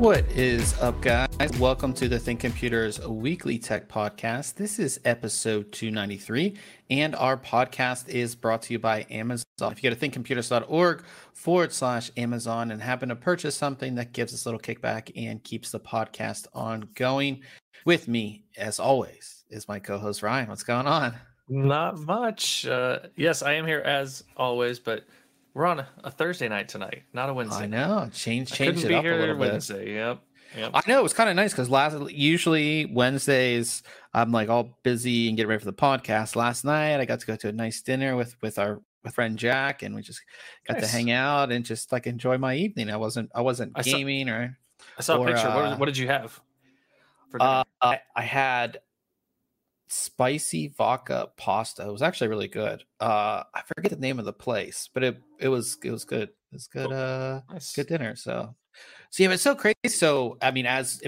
What is up, guys? Welcome to the Think Computers weekly tech podcast. This is episode 293, and our podcast is brought to you by Amazon. If you go to thinkcomputers.org/Amazon and happen to purchase something, that gives us a little kickback and keeps the podcast ongoing. With me, as always, is my co-host Ryan. What's going on? Not much. Yes, I am here as always, but we're on a Thursday night tonight, not a Wednesday. I know. Changed it up a little bit. Wednesday. Yep. I know, it was kind of nice because usually Wednesdays I'm like all busy and getting ready for the podcast. Last night I got to go to a nice dinner with our friend Jack, and we just got to hang out and just like enjoy my evening. I wasn't gaming. I saw a picture. What did you have for dinner? I had spicy vodka pasta. It was actually really good. I forget the name of the place, but it was good. It was good. Nice. Good dinner. So yeah, it's so crazy. So I guess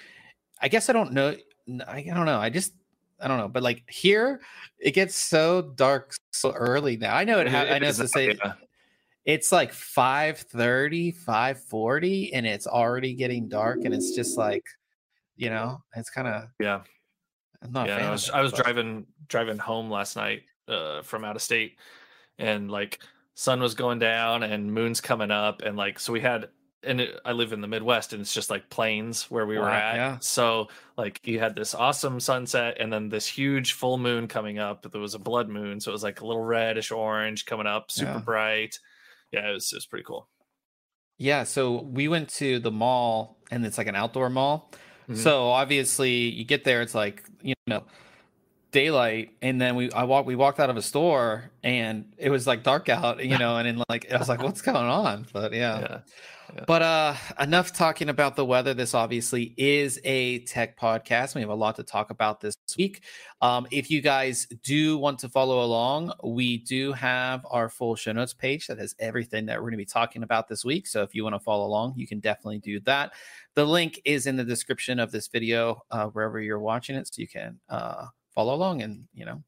I don't know. I don't know. I don't know. But like here, it gets so dark so early now. I know it. I know to say it's like 5:30, 5:40, and it's already getting dark, and it's just like, it's kind of I'm not a fan I was driving home last night from out of state, and like sun was going down and moon's coming up, and like so we had, I live in the Midwest, and it's just like plains where we were at. Yeah. So like you had this awesome sunset, and then this huge full moon coming up. There was a blood moon, so it was like a little reddish orange coming up, super bright. Yeah, it was pretty cool. Yeah, so we went to the mall, and it's like an outdoor mall. Mm-hmm. So obviously you get there, it's like, daylight, and then we walked out of a store, and it was like dark out, and then like I was like, what's going on? But yeah. But enough talking about the weather. This obviously is a tech podcast. We have a lot to talk about this week. If you guys do want to follow along, we do have our full show notes page that has everything that we're going to be talking about this week. So if you want to follow along, you can definitely do that. The link is in the description of this video, wherever you're watching it, so you can follow along and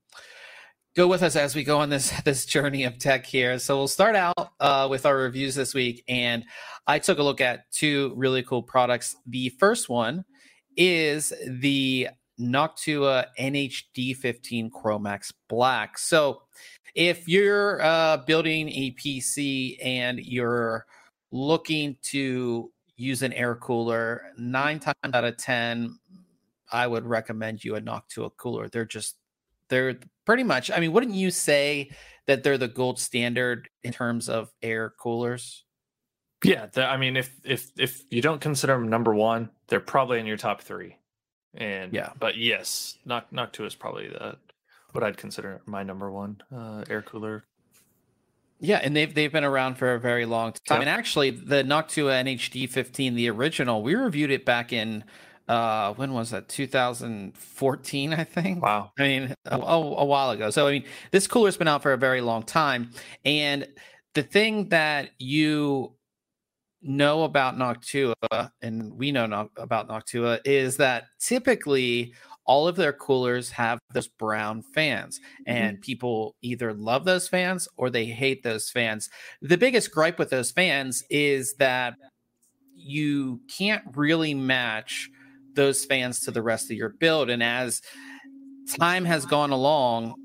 go with us as we go on this journey of tech here. So we'll start out with our reviews this week, and I took a look at two really cool products. The first one is the Noctua NH-D15 Chromax Black. So if you're building a PC and you're looking to use an air cooler, 9 times out of 10, I would recommend you a Noctua cooler. They're pretty much, wouldn't you say that they're the gold standard in terms of air coolers? Yeah, if you don't consider them number one, they're probably in your top three. And but yes, Noctua is probably what I'd consider my number one air cooler. Yeah, and they've been around for a very long time. And actually, the Noctua NH-D15, the original, we reviewed it back in when was that? 2014, I think. Wow. A while ago. So this cooler's been out for a very long time, and the thing that you know about Noctua, and we know about Noctua, is that typically all of their coolers have those brown fans, and people either love those fans or they hate those fans. The biggest gripe with those fans is that you can't really match those fans to the rest of your build. And as time has gone along,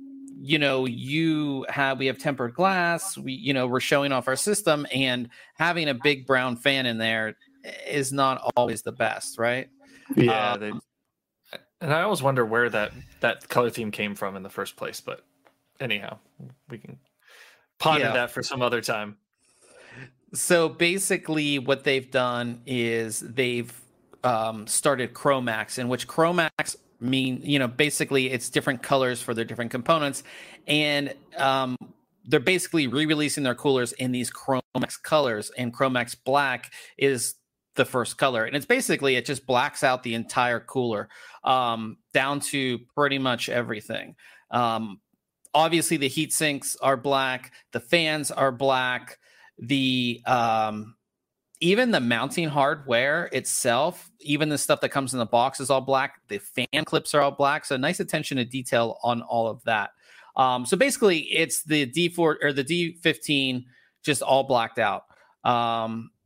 we have tempered glass, we're showing off our system, and having a big brown fan in there is not always the best, right? Yeah. And I always wonder where that color theme came from in the first place. But anyhow, we can ponder that for some other time. So basically what they've done is they've started Chromax, in which Chromax basically it's different colors for their different components. And they're basically re-releasing their coolers in these Chromax colors, and Chromax Black is the first color. And it just blacks out the entire cooler, down to pretty much everything. Obviously the heat sinks are black, the fans are black, the even the mounting hardware itself, even the stuff that comes in the box, is all black. The fan clips are all black. So nice attention to detail on all of that. So basically it's the D4 or the D15 just all blacked out.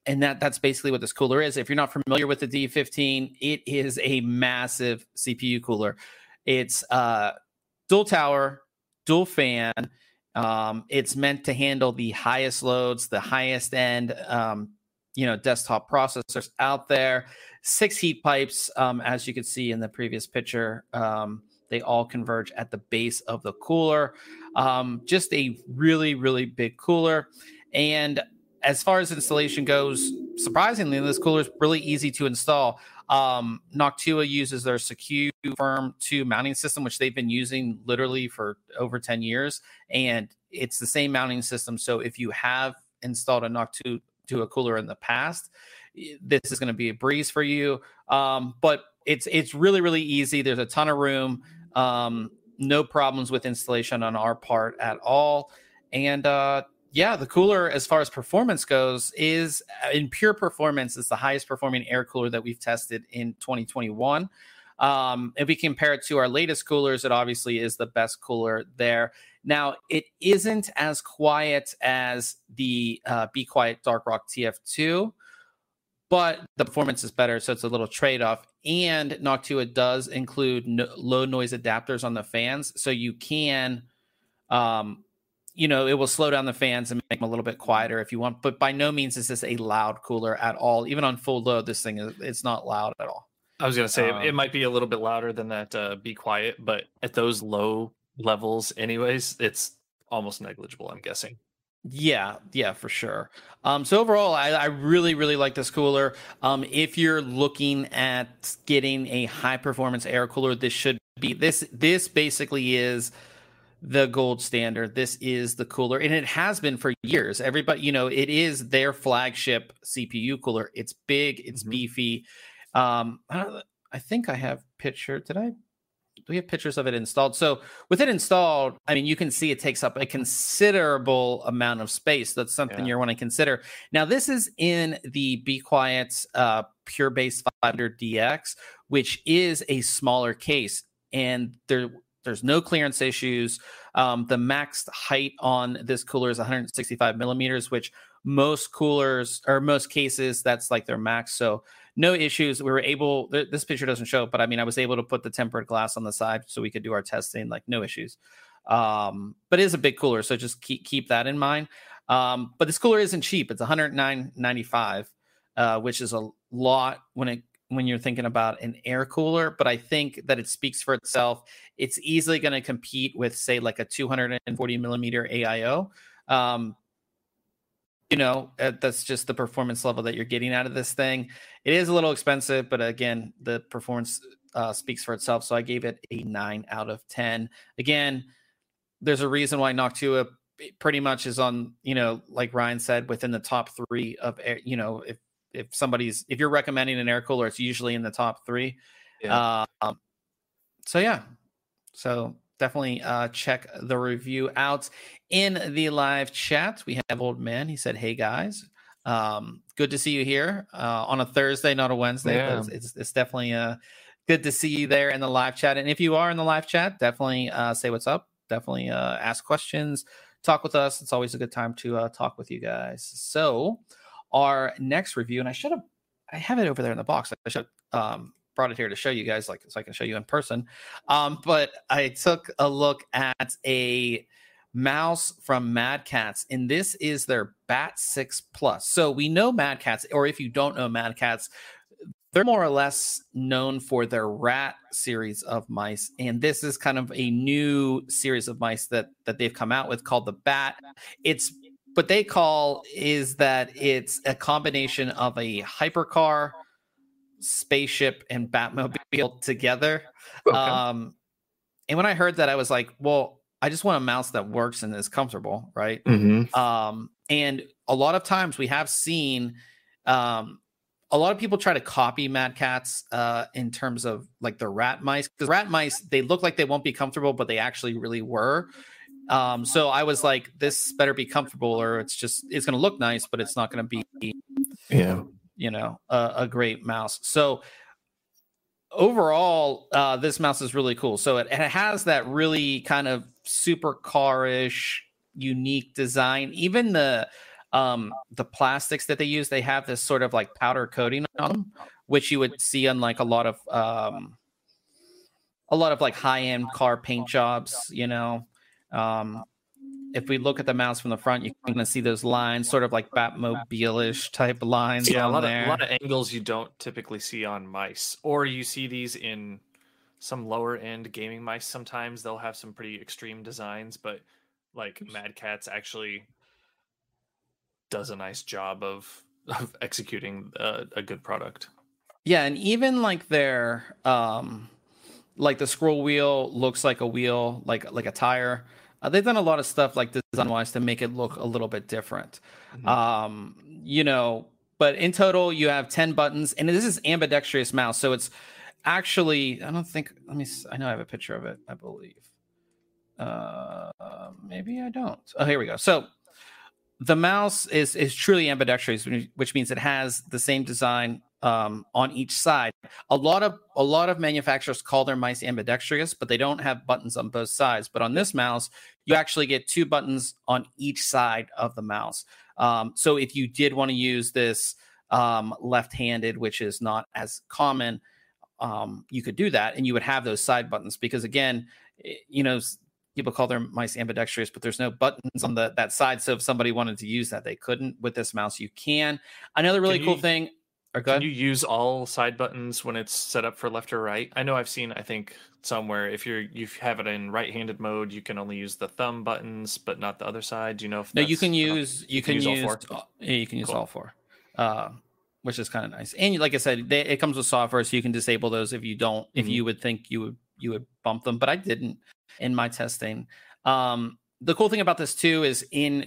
And that's basically what this cooler is. If you're not familiar with the D15, it is a massive CPU cooler. It's dual tower, dual fan. It's meant to handle the highest loads, the highest end, desktop processors out there. 6 heat pipes, as you can see in the previous picture. They all converge at the base of the cooler. Just a really, really big cooler. And as far as installation goes, surprisingly, this cooler is really easy to install. Noctua uses their Secure Firm 2 mounting system, which they've been using literally for over 10 years. And it's the same mounting system. So if you have installed a Noctua cooler in the past, this is going to be a breeze for you. But it's really, really easy. There's a ton of room. No problems with installation on our part at all. And the cooler, as far as performance goes, is in pure performance, is the highest performing air cooler that we've tested in 2021. If we compare it to our latest coolers, it obviously is the best cooler there. Now, it isn't as quiet as the Be Quiet Dark Rock TF2, but the performance is better, so it's a little trade-off. And Noctua does include low noise adapters on the fans, so you can, it will slow down the fans and make them a little bit quieter if you want. But by no means is this a loud cooler at all. Even on full load, this thing it's not loud at all. I was going to say it might be a little bit louder than that Be Quiet, but at those low levels anyways, it's almost negligible, I'm guessing. Yeah, for sure. So overall, I really, really like this cooler. If you're looking at getting a high performance air cooler, this should be this basically is the gold standard. This is the cooler, and it has been for years. Everybody, it is their flagship CPU cooler. It's big, it's beefy. I think I have picture. Do we have pictures of it installed? So with it installed, I mean, you can see it takes up a considerable amount of space. That's something you want to consider. Now, this is in the Be Quiet Pure Base 500DX, which is a smaller case, and there's no clearance issues. The max height on this cooler is 165 millimeters, which most coolers or most cases, that's like their max. So no issues. We were able, this picture doesn't show, but I mean, I was able to put the tempered glass on the side so we could do our testing, like no issues. But it is a big cooler, so just keep that in mind. But this cooler isn't cheap. It's $109.95, which is a lot when you're thinking about an air cooler, but I think that it speaks for itself. It's easily going to compete with, say, like a 240 millimeter AIO. That's just the performance level that you're getting out of this thing. It is a little expensive, but again, the performance speaks for itself. So I gave it a 9 out of 10. Again, there's a reason why Noctua pretty much is on, like Ryan said, within the top 3 of, if you're recommending an air cooler, it's usually in the top 3. Yeah. So definitely check the review out. In the live chat, we have Old Man. He said, "Hey guys, good to see you here on a Thursday, not a Wednesday. Yeah. But it's definitely good to see you there in the live chat. And if you are in the live chat, definitely say what's up. Definitely ask questions, talk with us. It's always a good time to talk with you guys." So our next review, and I have it over there in the box. I should brought it here to show you guys, so I can show you in person. But I took a look at a mouse from Mad Catz, and this is their Bat 6 Plus. So we know Mad Catz, or if you don't know Mad Catz, they're more or less known for their rat series of mice. And this is kind of a new series of mice that they've come out with called the Bat. It's what they call is that it's a combination of a hypercar, spaceship, and Batmobile together. Okay. And when I heard that, I was like, well, I just want a mouse that works and is comfortable, right? Mm-hmm. And a lot of times we have seen a lot of people try to copy Mad Catz in terms of like the rat mice, because rat mice, they look like they won't be comfortable, but they actually really were. So I was like, this better be comfortable, or it's going to look nice, but it's not going to be, a great mouse. So overall, this mouse is really cool. So it has that really kind of super car-ish, unique design. Even the The plastics that they use, they have this sort of like powder coating on them, which you would see on like a lot of like high-end car paint jobs, you know. If we look at the mouse from the front, you can see those lines, sort of like Batmobile-ish type lines Yeah, on a lot of angles you don't typically see on mice, or you see these in some lower end gaming mice. Sometimes they'll have some pretty extreme designs, but like Mad Catz actually does a nice job of executing a good product. Yeah, and even like their like the scroll wheel looks like a wheel, like a tire. They've done a lot of stuff like design wise to make it look a little bit different. You know, but in total you have 10 buttons, and this is ambidextrous mouse, so it's actually, I don't think, I know I have a picture of it, I believe. Maybe I don't. Oh, here we go. So the mouse is truly ambidextrous, which means it has the same design on each side. A lot of manufacturers call their mice ambidextrous, but they don't have buttons on both sides. But on this mouse, you actually get 2 buttons on each side of the mouse. So if you did want to use this left-handed, which is not as common, you could do that, and you would have those side buttons, because again, you know, people call their mice ambidextrous, but there's no buttons on that side. So if somebody wanted to use that, they couldn't. With this mouse, you can. Another really cool thing. Can you use all side buttons when it's set up for left or right? I know I've seen, I think, somewhere if you have it in right-handed mode, you can only use the thumb buttons, but not the other side. Do you know if no? You can use all 4. Yeah, you can use Cool. all 4, which is kind of nice. And like I said, it comes with software, so you can disable those if you don't. If you would think you would bump them, but I didn't in my testing. The cool thing about this too is in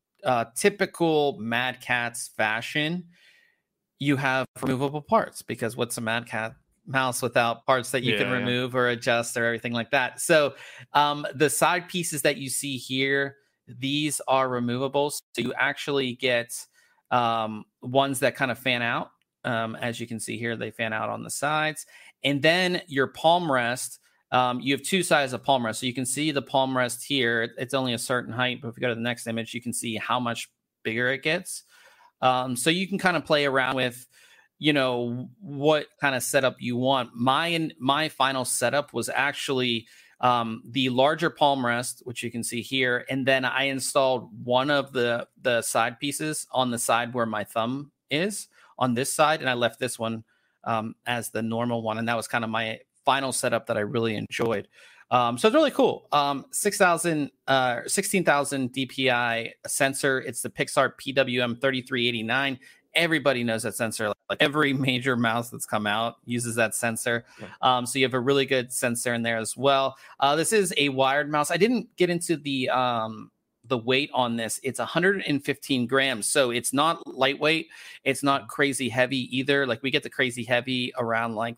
typical Mad Catz fashion, you have removable parts, because what's a Mad Catz mouse without parts that you can remove or adjust or everything like that? So the side pieces that you see here, these are removable. So you actually get ones that kind of fan out. As you can see here, they fan out on the sides. And then your palm rest, you have 2 sides of palm rest. So you can see the palm rest here. It's only a certain height, but if we go to the next image, you can see how much bigger it gets. So you can kind of play around with, you know, what kind of setup you want. My final setup was actually the larger palm rest, which you can see here. And then I installed one of the side pieces on the side where my thumb is on this side. And I left this one as the normal one. And that was kind of my final setup that I really enjoyed. So it's really cool. 16,000 DPI sensor. It's the Pixart PWM 3389. Everybody knows that sensor. Like every major mouse that's come out uses that sensor. So you have a really good sensor in there as well. This is a wired mouse. I didn't get into the weight on this. It's 115 grams. So it's not lightweight. It's not crazy heavy either. Like we get the crazy heavy around like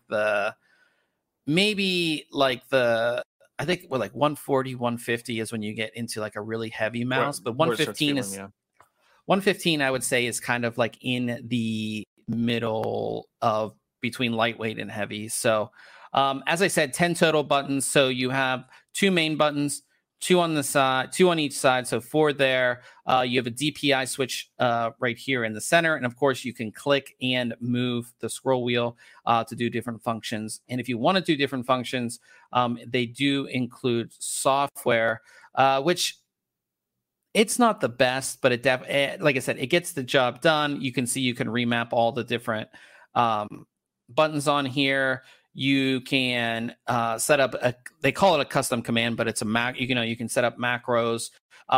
I think we're like 140, 150 is when you get into like a really heavy mouse. But 115 is 115, I would say, is kind of like in the middle of between lightweight and heavy. So as I said, 10 total buttons. So you have 2 main buttons, 2 on the side, 2 on each side. So 4 there. You have a DPI switch right here in the center. And of course, you can click and move the scroll wheel to do different functions. And if you want to do different functions, they do include software, which it's not the best, but like I said, it gets the job done. You can see you can remap all the different buttons on here. You can set up they call it a custom command, but it's a Mac. You can set up macros.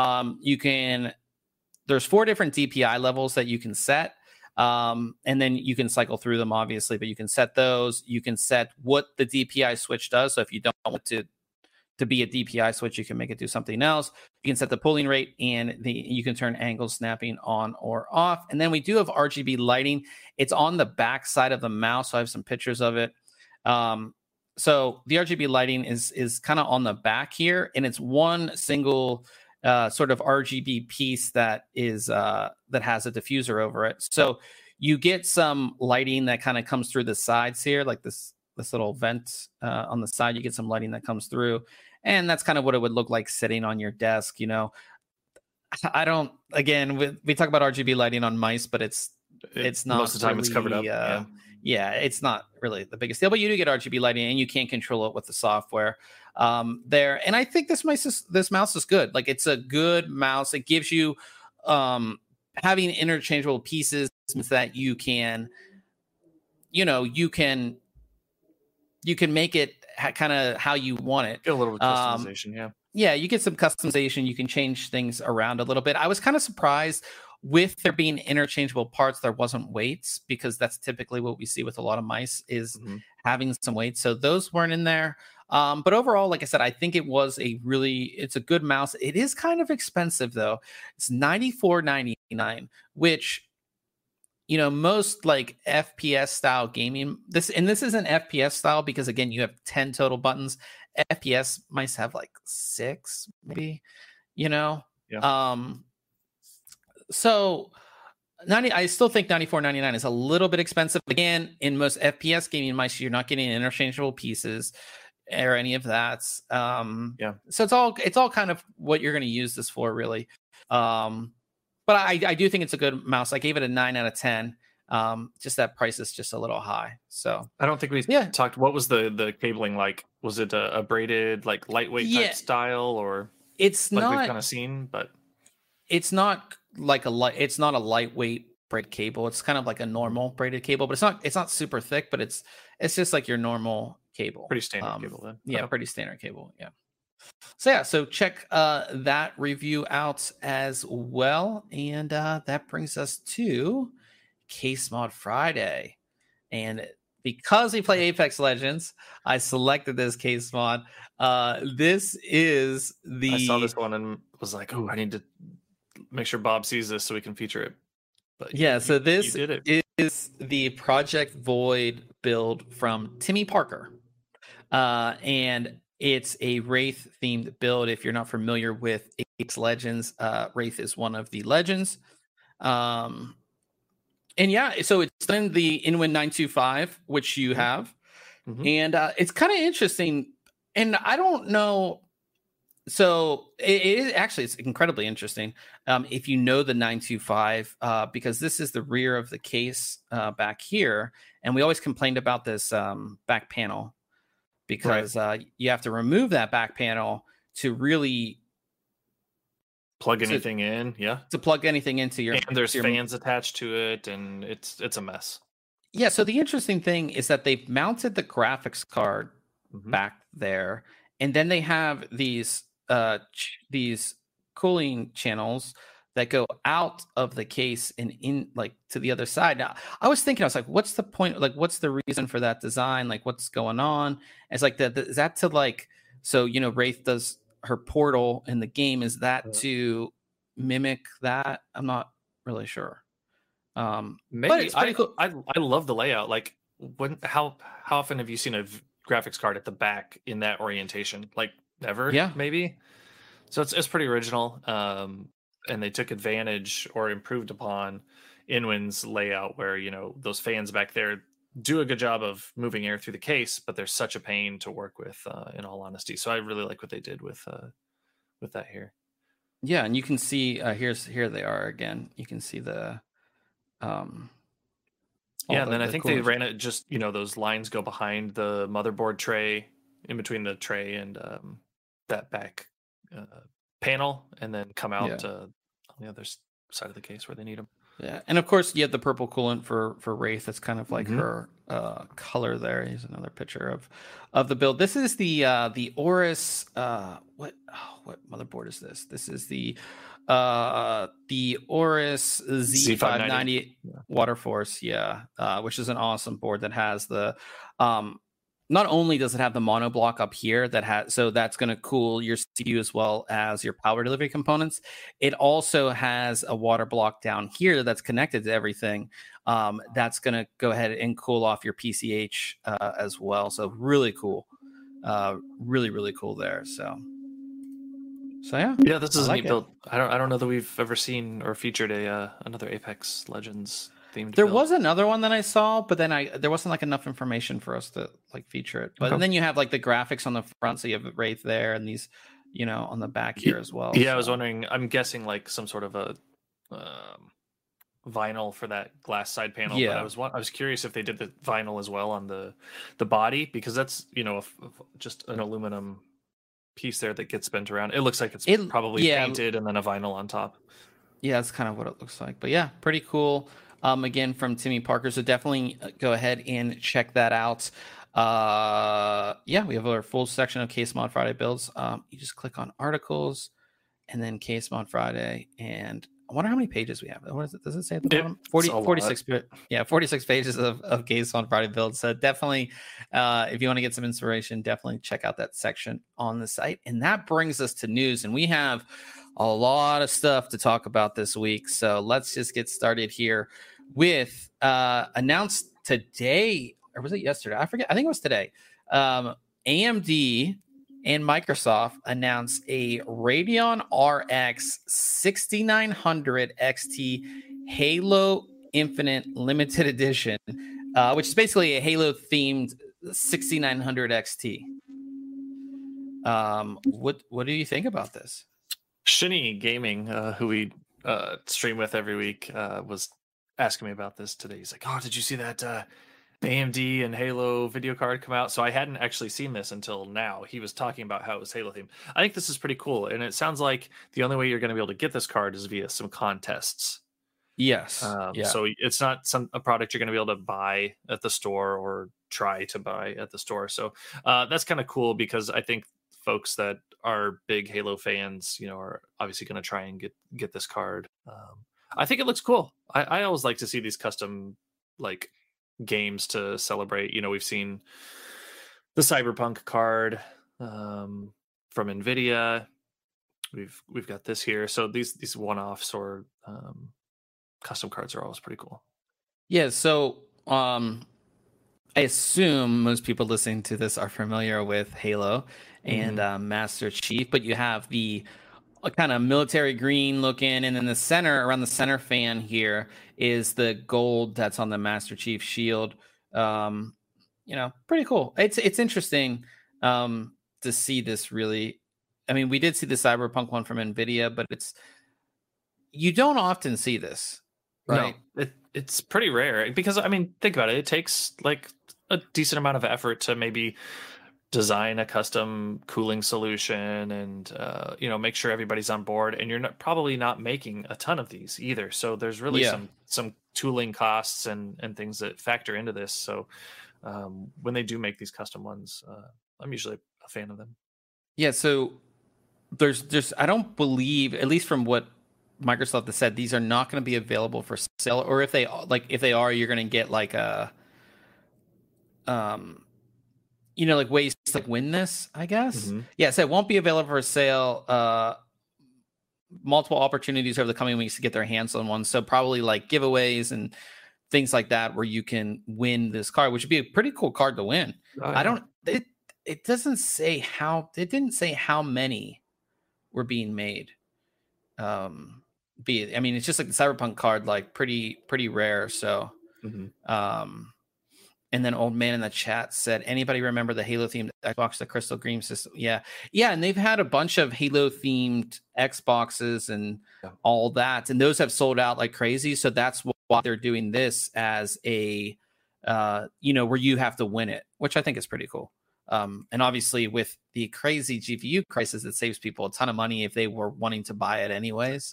There's 4 different DPI levels that you can set. And then you can cycle through them, obviously, but you can set those. You can set what the DPI switch does. So if you don't want to be a DPI switch, you can make it do something else. You can set the pulling rate, and you can turn angle snapping on or off. And then we do have RGB lighting. It's on the back side of the mouse. So I have some pictures of it. So the RGB lighting is kind of on the back here, and it's one single sort of RGB piece that has a diffuser over it. So you get some lighting that kind of comes through the sides here, like this little vent on the side. You get some lighting that comes through, and that's kind of what it would look like sitting on your desk. I don't. Again, we talk about RGB lighting on mice, but it's not most of the time really, it's covered up. Yeah, it's not really the biggest deal. But you do get RGB lighting, and you can control it with the software there. And I think this mouse is good. Like, it's a good mouse. It gives you having interchangeable pieces that you can, you can make it kind of how you want it. Get a little bit of customization, Yeah, you get some customization. You can change things around a little bit. I was kind of surprised with there being interchangeable parts, there wasn't weights, because that's typically what we see with a lot of mice is having some weights. So those weren't in there. But overall, like I said, I think it's a good mouse. It is kind of expensive though. It's $94.99, which, most like FPS style gaming, this isn't FPS style because again, you have 10 total buttons. FPS mice have like 6, maybe, so I still think $94.99 is a little bit expensive. Again, in most FPS gaming mice, you're not getting interchangeable pieces or any of that. So it's all kind of what you're going to use this for, really. But I do think it's a good mouse. I gave it a 9 out of 10. Just that price is just a little high. So I don't think we talked. What was the cabling like? Was it a braided, like lightweight type style, or it's like not? We've kind of seen, but it's not like it's not a lightweight braided cable. It's kind of like a normal braided cable, but it's not super thick. But it's just like your normal cable. Pretty standard cable then. Yeah, pretty standard cable. Yeah. So check that review out as well. And that brings us to Case Mod Friday. And because we play Apex Legends, I selected this case mod. This is I saw this one and was like, oh, I need to make sure Bob sees this so we can feature it. But so this is the Project Void build from Timmy Parker. And it's a Wraith themed build. If you're not familiar with Apex Legends, Wraith is one of the legends. And so it's in the Inwin 925, which you have. And it's kind of interesting. And I don't know. So it's incredibly interesting. If you know the 925, because this is the rear of the case back here. And we always complained about this back panel, because you have to remove that back panel to really plug anything in. To plug anything into your, and there's fans attached to it, and it's a mess. Yeah. So the interesting thing is that they've mounted the graphics card back there, and then they have these cooling channels that go out of the case and in, like, to the other side. Now, I was like, what's the point? Like, what's the reason for that design? Like, what's going on? And it's like is that to, like, so, Wraith does her portal in the game. Is that to mimic that? I'm not really sure. Maybe. But it's pretty cool. I love the layout. Like, how often have you seen a graphics card at the back in that orientation? Like, never. Yeah, maybe. So it's pretty original. And they took advantage or improved upon Inwin's layout, where those fans back there do a good job of moving air through the case, but they're such a pain to work with, in all honesty. So I really like what they did with that here. Yeah, and you can see here they are again. You can see the and then I think they ran it just those lines go behind the motherboard tray, in between the tray and that back panel, and then come out on the other side of the case where they need them. Yeah, and of course you have the purple coolant for Wraith. That's kind of like her color there. Here's another picture of the build. This is the Aorus. What motherboard is this? This is the Aorus Z590 Waterforce. Which is an awesome board that has the not only does it have the mono block up here that's going to cool your CPU as well as your power delivery components. It also has a water block down here that's connected to everything. That's going to go ahead and cool off your PCH as well. So really cool. Really, really cool there. So yeah. Yeah, this is a neat build. I don't know that we've ever seen or featured another Apex Legends themed there build. Was another one that I saw, but then there wasn't like enough information for us to like feature it. But then you have like the graphics on the front, so you have Wraith there and these on the back here as well. Yeah, I was wondering. I'm guessing like some sort of a vinyl for that glass side panel. Yeah. But I was curious if they did the vinyl as well on the body, because that's just an aluminum piece there that gets bent around. It looks like it's probably painted and then a vinyl on top. Yeah, that's kind of what it looks like. But yeah, pretty cool. Again, from Timmy Parker. So definitely go ahead and check that out. Yeah, we have our full section of Case Mod Friday builds. You just click on articles and then Case Mod Friday. And I wonder how many pages we have. What is it? Does it say at the bottom? 46. Yeah, 46 pages of Case Mod Friday builds. So definitely, if you want to get some inspiration, definitely check out that section on the site. And that brings us to news. And we have a lot of stuff to talk about this week. So let's just get started here with announced today, or was it yesterday? I forget. I think it was today. AMD and Microsoft announced a Radeon RX 6900 XT Halo Infinite Limited Edition, which is basically a Halo themed 6900 XT. What do you think about this? Shinny Gaming, who we stream with every week, was asking me about this today. He's like, "Oh, did you see that AMD and Halo video card come out?" So I hadn't actually seen this until now. He was talking about how it was Halo themed. I think this is pretty cool, and it sounds like the only way you're going to be able to get this card is via some contests. Yes. So it's not a product you're going to be able to buy at the store or try to buy at the store. So that's kind of cool, because I think folks that are big Halo fans, are obviously going to try and get this card. I think it looks cool. I always like to see these custom like games to celebrate. We've seen the Cyberpunk card from Nvidia. We've got this here. So these one-offs or custom cards are always pretty cool. Yeah. So I assume most people listening to this are familiar with Halo and Master Chief, but you have the kind of military green looking, and then the center, around the center fan here, is the gold that's on the Master Chief shield. Pretty cool. It's interesting to see this. Really, I mean, we did see the Cyberpunk one from Nvidia, but you don't often see this, right? No, it's pretty rare, because I mean, think about it. It takes like a decent amount of effort to maybe design a custom cooling solution and make sure everybody's on board, and you're probably not making a ton of these either, so there's really some tooling costs and things that factor into this. So when they do make these custom ones, I'm usually a fan of them. So there's I don't believe, at least from what Microsoft has said, these are not going to be available for sale, or if they are, you're going to get like a like ways to win this, I guess. Mm-hmm. So it won't be available for sale. Multiple opportunities over the coming weeks to get their hands on one. So probably like giveaways and things like that, where you can win this card, which would be a pretty cool card to win. Oh, yeah. It didn't say how many were being made. It's just like the Cyberpunk card, like pretty rare. So, and then Old Man in the chat said, anybody remember the Halo themed Xbox, the Crystal Green system? Yeah. And they've had a bunch of Halo themed Xboxes and all that, and those have sold out like crazy. So that's why they're doing this as a, where you have to win it, which I think is pretty cool. And obviously with the crazy GPU crisis, it saves people a ton of money if they were wanting to buy it anyways.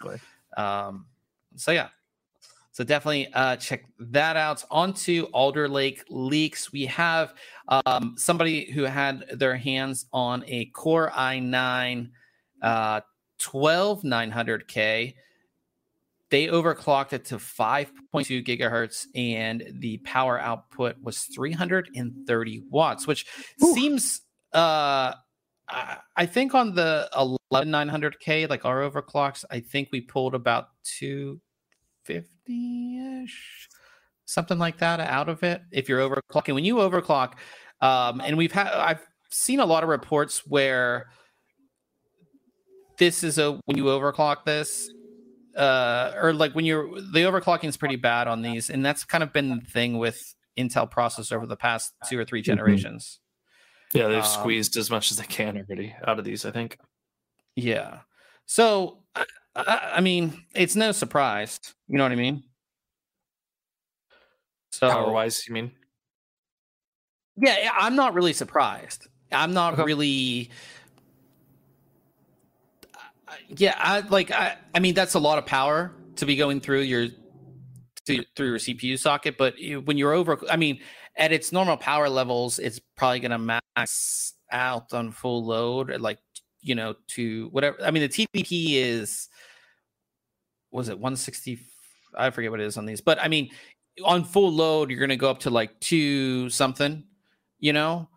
So definitely check that out. On to Alder Lake leaks. We have somebody who had their hands on a Core i9 12900K. They overclocked it to 5.2 gigahertz, and the power output was 330 watts, which seems, I think on the 11900K, like our overclocks, I think we pulled about 250-ish, something like that out of it. If you're overclocking, when you overclock, and I've seen a lot of reports where this is when you overclock this, or like when the overclocking is pretty bad on these, and that's kind of been the thing with Intel processors over the past 2 or 3 generations. Yeah, they've squeezed as much as they can already out of these, I think. Yeah. So I mean, it's no surprise. You know what I mean? Power So wise, you mean? yeah, I'm not really surprised. I'm not Okay. really. Yeah, I mean, that's a lot of power to be going through through your CPU socket. But when you're over, I mean, at its normal power levels, it's probably going to max out on full load at like, to whatever. I mean, the TDP was it 160? I forget what it is on these, but I mean, on full load, you're going to go up to like 2 something, you know.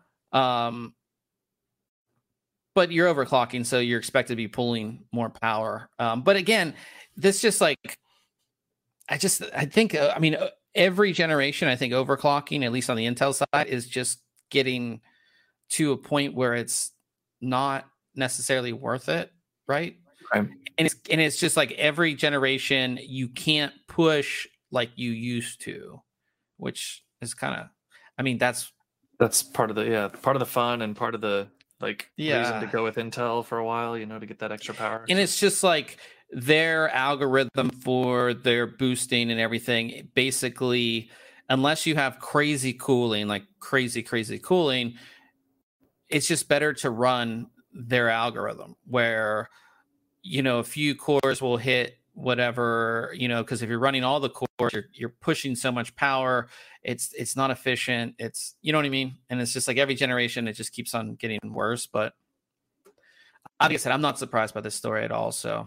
But you're overclocking, so you're expected to be pulling more power. But again, this just like I think I mean every generation, I think overclocking, at least on the Intel side, is just getting to a point where it's not necessarily worth it, right? Right. And it's just like every generation you can't push like you used to, which is kind of, I mean, that's part of the fun and part of the reason to yeah. go with Intel for a while, to get that extra power. And it's just like their algorithm for their boosting and everything. Basically, unless you have crazy cooling, like crazy cooling, it's just better to run their algorithm where, a few cores will hit whatever, because if you're running all the cores, you're pushing so much power. It's not efficient. It's, you know what I mean? And it's just like every generation, it just keeps on getting worse. But like I said, I'm not surprised by this story at all. So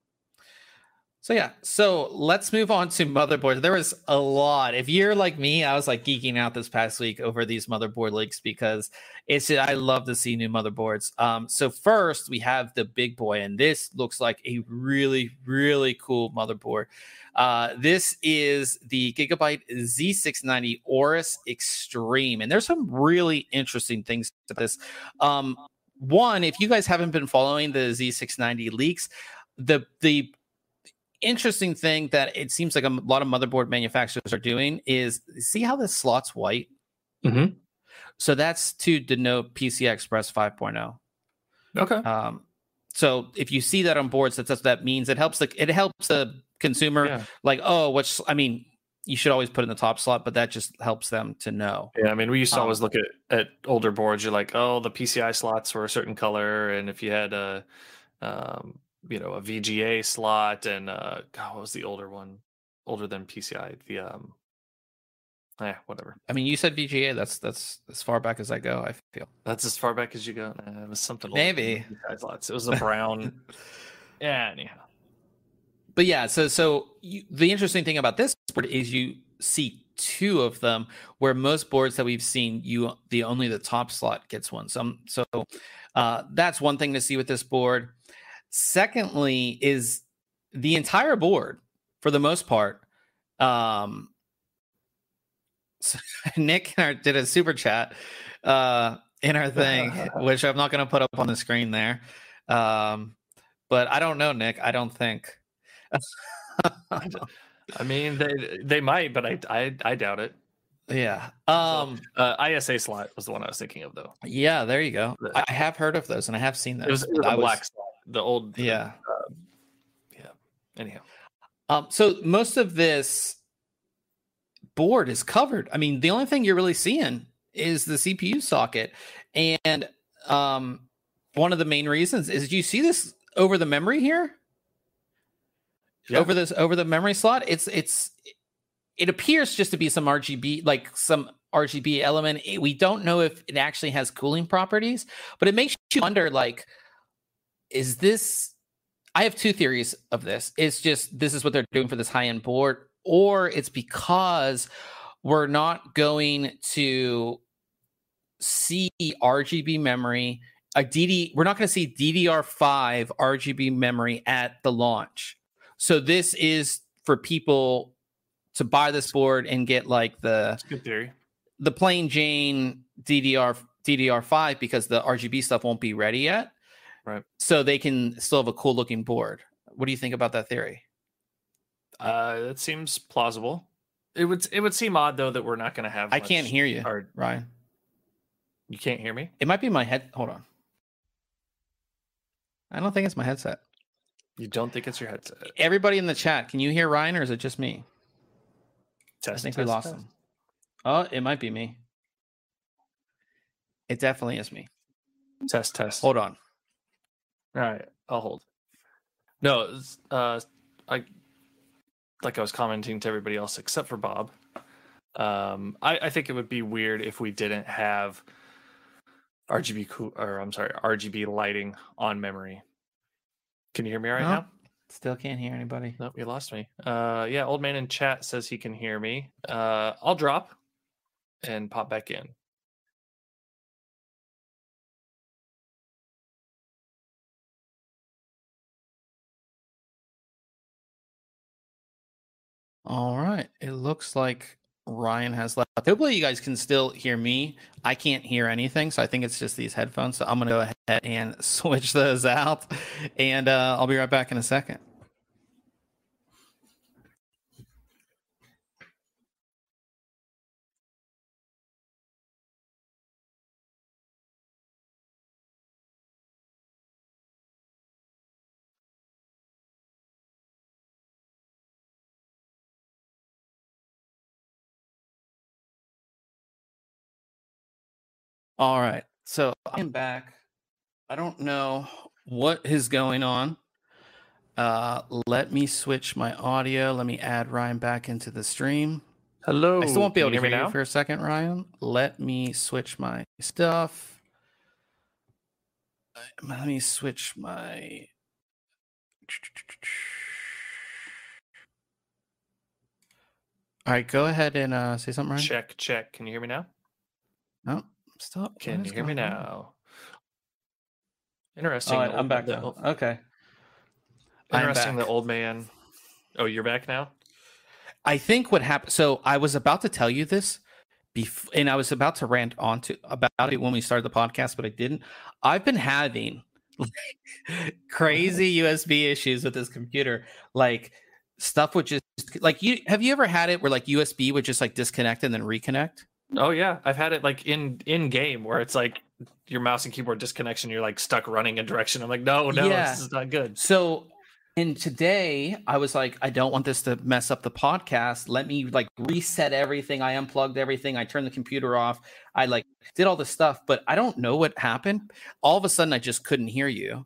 yeah, so let's move on to motherboards. There was a lot. If you're like me, I was like geeking out this past week over these motherboard leaks because I love to see new motherboards. So first we have the big boy, and this looks like a really, really cool motherboard. This is the Gigabyte Z690 Aorus Extreme, and there's some really interesting things to this. One, if you guys haven't been following the Z690 leaks, the interesting thing that it seems like a lot of motherboard manufacturers are doing is see how this slot's white. Mm-hmm. So that's to denote PCI Express 5.0. Okay. So if you see that on boards, that's what that means. It helps the consumer, like, oh, I mean, you should always put in the top slot, but that just helps them to know. Yeah, I mean, we used to always look at older boards. You're like, oh, the PCI slots were a certain color, and if you had a a VGA slot, and what was the older one? Older than PCI, whatever. I mean, you said VGA. That's as far back as I go. I feel that's as far back as you go. It was something maybe PCI slots. It was a brown. Yeah, anyhow. But yeah, so the interesting thing about this board is you see 2 of them, where most boards that we've seen, only the top slot gets one. So that's one thing to see with this board. Secondly, is the entire board, for the most part. So Nick did a super chat in our thing, which I'm not going to put up on the screen there. But I don't know, Nick. I don't think. I mean, they might, but I doubt it. Yeah. ISA slot was the one I was thinking of, though. Yeah, there you go. I have heard of those, and I have seen those. It was a black slot. The old. Yeah. Yeah. Anyhow. So most of this board is covered. I mean, the only thing you're really seeing is the CPU socket, and one of the main reasons is you see this over the memory here. Yeah. Over the memory slot, it appears just to be some RGB, like some RGB element. We don't know if it actually has cooling properties, but it makes you wonder, like, is this? I have 2 theories of this. It's just this is what they're doing for this high-end board, or it's because we're not going to see RGB memory. We're not going to see DDR5 RGB memory at the launch. So this is for people to buy this board and get like That's a good theory. The plain Jane DDR5, because the RGB stuff won't be ready yet. Right. So they can still have a cool looking board. What do you think about that theory? That seems plausible. It would seem odd though that we're not going to have. I can't hear you, Ryan. You can't hear me? It might be my head. Hold on. I don't think it's my headset. You don't think it's your headset? Everybody in the chat, can you hear Ryan, or is it just me? Test, I think test, we lost test. him. Oh, it might be me. It definitely is me. Test, test. Hold on. All right, I'll hold. No, I was commenting to everybody else except for Bob. I think it would be weird if we didn't have RGB lighting on memory. Can you hear me right now? Still can't hear anybody. Nope, you lost me. Yeah, old man in chat says he can hear me. I'll drop and pop back in. All right. It looks like Ryan has left. Hopefully you guys can still hear me. I can't hear anything, so I think it's just these headphones. So I'm going to go ahead and switch those out, and I'll be right back in a second. All right. So I'm back. I don't know what is going on. Let me switch my audio. Let me add Ryan back into the stream. Hello. I still won't be able to hear me you for a second, Ryan. Let me switch my stuff. Let me switch my... All right, go ahead and say something, Ryan. Check. Can you hear me now? No, stop. Can you hear me now? Interesting. Oh, I'm back now. Okay. Interesting. The old man. Oh, you're back now? I think what happened. So I was about to tell you this, and I was about to rant about it when we started the podcast, but I didn't. I've been having crazy USB issues with this computer. Like stuff would just have you ever had it where like USB would just like disconnect and then reconnect? Oh yeah, I've had it like in game where it's like your mouse and keyboard disconnection. You're like stuck running a direction. I'm like, no, this is not good. So, and today I was like, I don't want this to mess up the podcast. Let me like reset everything. I unplugged everything. I turned the computer off. I like did all this stuff, but I don't know what happened. All of a sudden, I just couldn't hear you.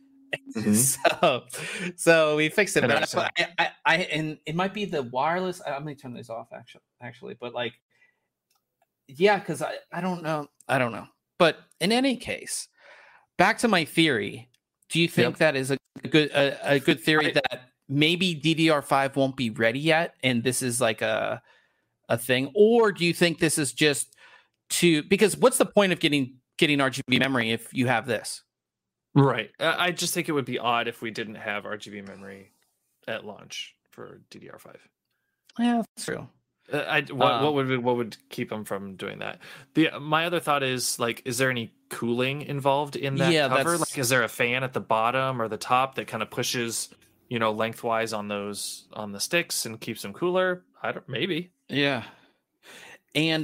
Mm-hmm. So we fixed it. But and it might be the wireless. I'm gonna turn these off actually, but like. Yeah, because I don't know. But in any case, back to my theory. Do you think that is a good theory that maybe DDR5 won't be ready yet, and this is like a thing, or do you think this is just because what's the point of getting RGB memory if you have this? Right. I just think it would be odd if we didn't have RGB memory at launch for DDR5. Yeah, that's true. What would keep them from doing that? My other thought is like, is there any cooling involved in that cover? Like, is there a fan at the bottom or the top that kind of pushes, lengthwise on the sticks and keeps them cooler? Maybe. Yeah. And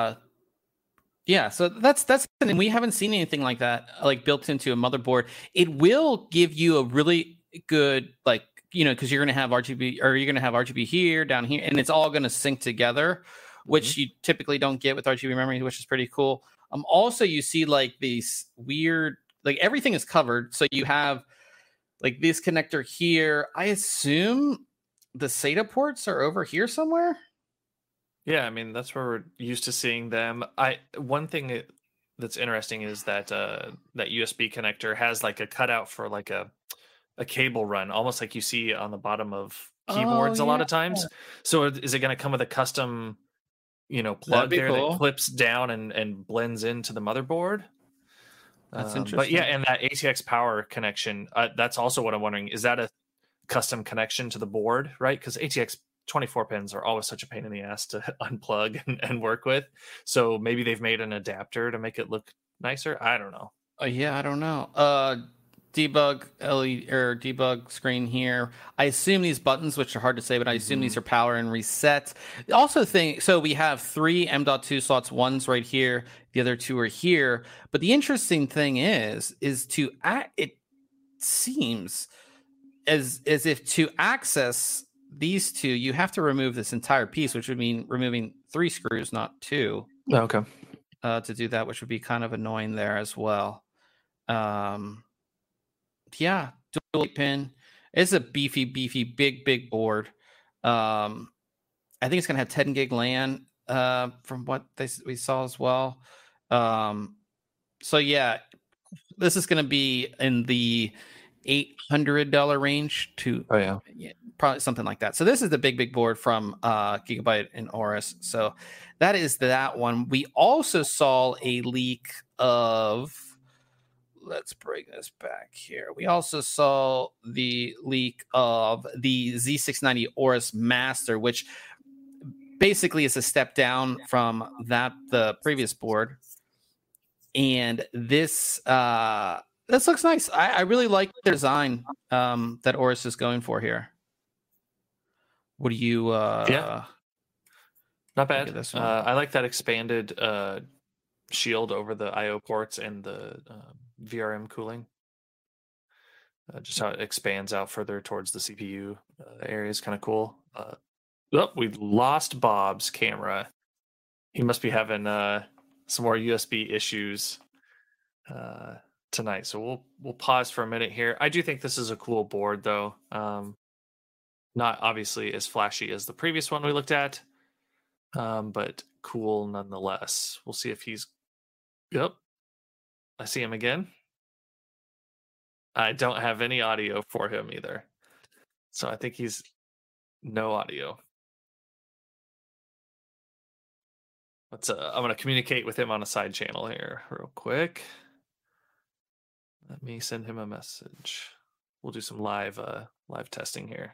so that's and we haven't seen anything like that like built into a motherboard. It will give you a really good like. Because you're going to have RGB, or you're going to have RGB here, down here, and it's all going to sync together, which you typically don't get with RGB memory, which is pretty cool. Also, you see like these weird, like everything is covered. So you have like this connector here. I assume the SATA ports are over here somewhere. Yeah, I mean, that's where we're used to seeing them. One thing that's interesting is that that USB connector has like a cutout for like a cable run, almost like you see on the bottom of keyboards a lot of times. So is it going to come with a custom, plug there that clips down and blends into the motherboard? That's interesting. But yeah, and that ATX power connection, that's also what I'm wondering. Is that a custom connection to the board, right? Because ATX 24 pins are always such a pain in the ass to unplug and work with. So maybe they've made an adapter to make it look nicer. I don't know. I don't know. Debug LED or debug screen here. I assume these buttons, which are hard to say, but I assume these are power and reset. Also, so we have 3 M.2 slots. One's right here. The other 2 are here. But the interesting thing is to add it. seems as if to access these two, you have to remove this entire piece, which would mean removing 3 screws, not 2. Okay. To do that, which would be kind of annoying there as well. Yeah, dual 8-pin. It's a beefy, big board. I think it's gonna have 10 gig LAN from what we saw as well. So yeah, this is gonna be in the $800 range to probably something like that. So this is the big board from Gigabyte and Aorus. So that is that one. We also saw a leak of, let's bring this back here. We also saw the leak of the Z690 Aorus Master, which basically is a step down from the previous board. And this looks nice. I really like the design that Aorus is going for here. What do you not bad. I like that expanded shield over the IO ports and the VRM cooling. Just how it expands out further towards the CPU area is kind of cool. We lost Bob's camera. He must be having some more USB issues tonight. So we'll pause for a minute here. I do think this is a cool board, though. Not obviously as flashy as the previous one we looked at, but cool nonetheless. We'll see if he's... Yep. I see him again. I don't have any audio for him either. So I think he's no audio. I'm going to communicate with him on a side channel here real quick. Let me send him a message. We'll do some live testing here.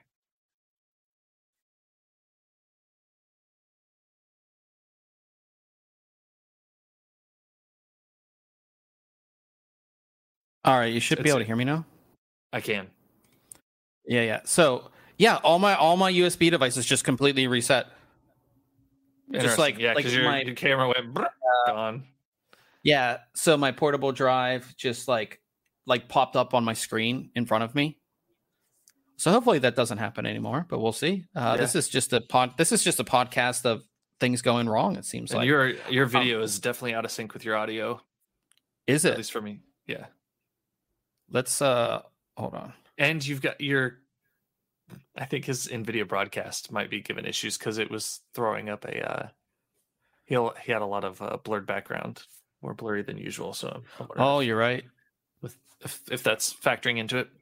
All right, you should be able to hear me now. I can. Yeah. So yeah, all my USB devices just completely reset. Just like because your camera went gone. Yeah, so my portable drive just like popped up on my screen in front of me. So hopefully that doesn't happen anymore, but we'll see. This is just a podcast of things going wrong. It seems like your video is definitely out of sync with your audio. Is it? At least for me. Yeah. Let's hold on. And you've got I think his NVIDIA broadcast might be giving issues because it was throwing up he had a lot of blurred background, more blurry than usual. So you're right. If that's factoring into it.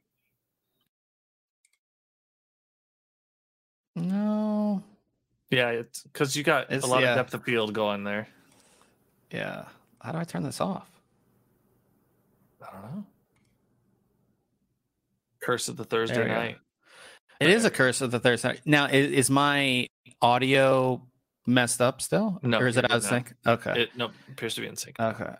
No. Yeah, it's because you got a lot of depth of field going there. Yeah. How do I turn this off? I don't know. Curse of the Thursday night. It is a curse of the Thursday night. Now, is my audio messed up still? No. Or is it out of sync? Okay. It appears to be in sync. Okay.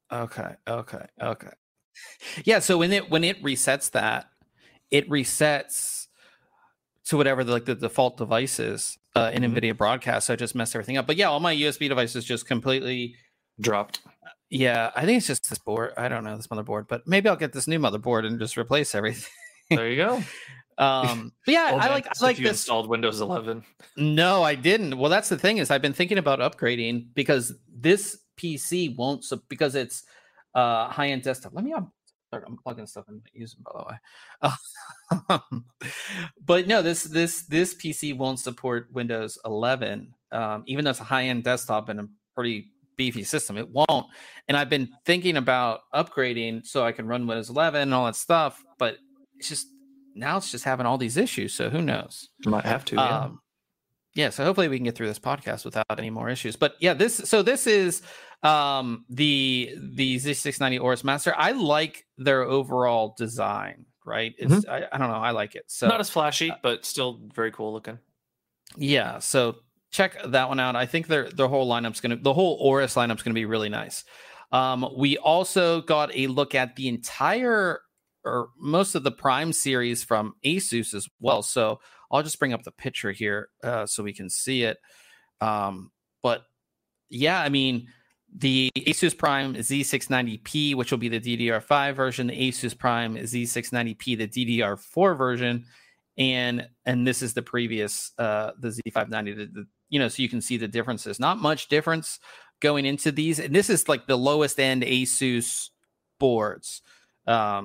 Yeah, so when it resets that, it resets to whatever the default device is in NVIDIA broadcast. So I just messed everything up. But yeah, all my USB devices just completely dropped. Yeah, I think it's just this board. I don't know, this motherboard, but maybe I'll get this new motherboard and just replace everything. There you go. But yeah, I like you this. Installed Windows 11. No, I didn't. Well, that's the thing is I've been thinking about upgrading because this PC won't, because it's high-end desktop. Let me start unplugging stuff and using, by the way. But no, this PC won't support Windows 11, even though it's a high-end desktop and a pretty beefy system. It won't. And I've been thinking about upgrading so I can run Windows 11 and all that stuff, but it's just having all these issues. So who knows? Might have to. Yeah. So hopefully we can get through this podcast without any more issues. But yeah, this is the Z690 Aorus Master. I like their overall design. Right? It's I don't know. I like it. So not as flashy, but still very cool looking. Yeah. So check that one out. I think the whole Aorus lineup's gonna be really nice. We also got a look at the entire or most of the Prime series from Asus as well. So I'll just bring up the picture here so we can see it. But yeah, I mean, the Asus Prime Z690P, which will be the DDR5 version, the Asus Prime Z690P, the DDR4 version, and this is the previous the Z590. So you can see the differences. Not much difference going into these, and this is like the lowest end Asus boards. Yeah.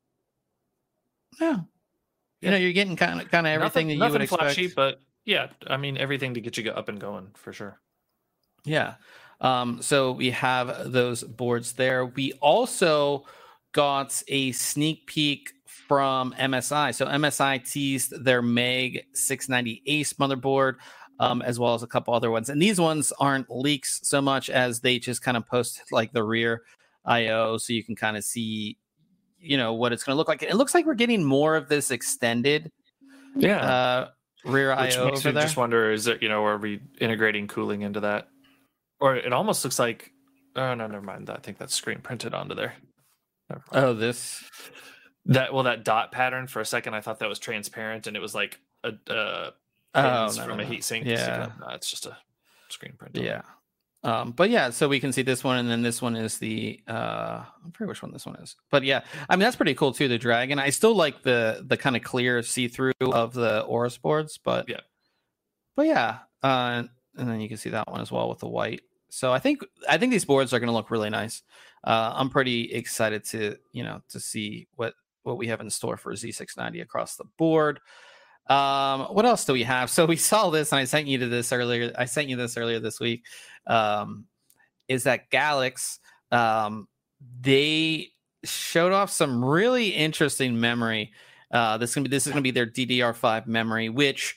You're getting kind of everything that you would expect. Nothing flashy, but yeah, I mean everything to get you up and going for sure. Yeah. So we have those boards there. We also got a sneak peek from MSI. So MSI teased their Meg 690 Ace motherboard, as well as a couple other ones. And these ones aren't leaks so much as they just kind of posted like the rear IO, so you can kind of see, what it's going to look like. It looks like we're getting more of this extended, rear IO makes over there. Just wonder, is it, are we integrating cooling into that? Or it almost looks like, oh no, never mind. I think that's screen printed onto there. Oh, that dot pattern. For a second, I thought that was transparent, and it was like from a heat sink. Yeah, no, it's just a screen print. Yeah, but yeah, so we can see this one, and then this one is the I forget which one this one is, but yeah, I mean that's pretty cool too. The Dragon, I still like the kind of clear see through of the Aorus boards, but yeah, and then you can see that one as well with the white. So I think these boards are going to look really nice. I'm pretty excited to see what we have in store for Z690 across the board. What else do we have? So we saw this, and I sent you this earlier this week. Is that Galax? They showed off some really interesting memory. This is gonna be their DDR5 memory, which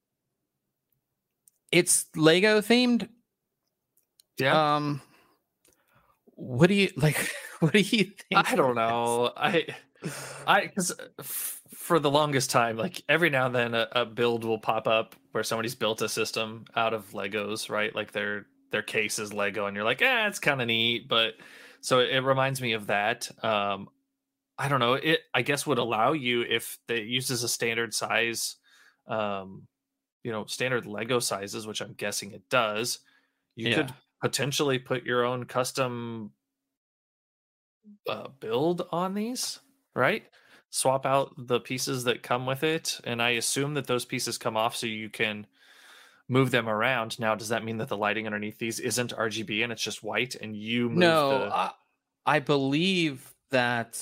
it's Lego themed. Yeah. What do you like? What do you think? I don't know. Because for the longest time, like every now and then a build will pop up where somebody's built a system out of Legos, right? Like their case is Lego, and you're like, it's kind of neat. But so it reminds me of that. I don't know. It, I guess, would allow you, if it uses a standard size, standard Lego sizes, which I'm guessing it does, you could potentially put your own custom build on these, right? Swap out the pieces that come with it, and I assume that those pieces come off so you can move them around. Now, does that mean that the lighting underneath these isn't RGB and it's just white, and you move I believe that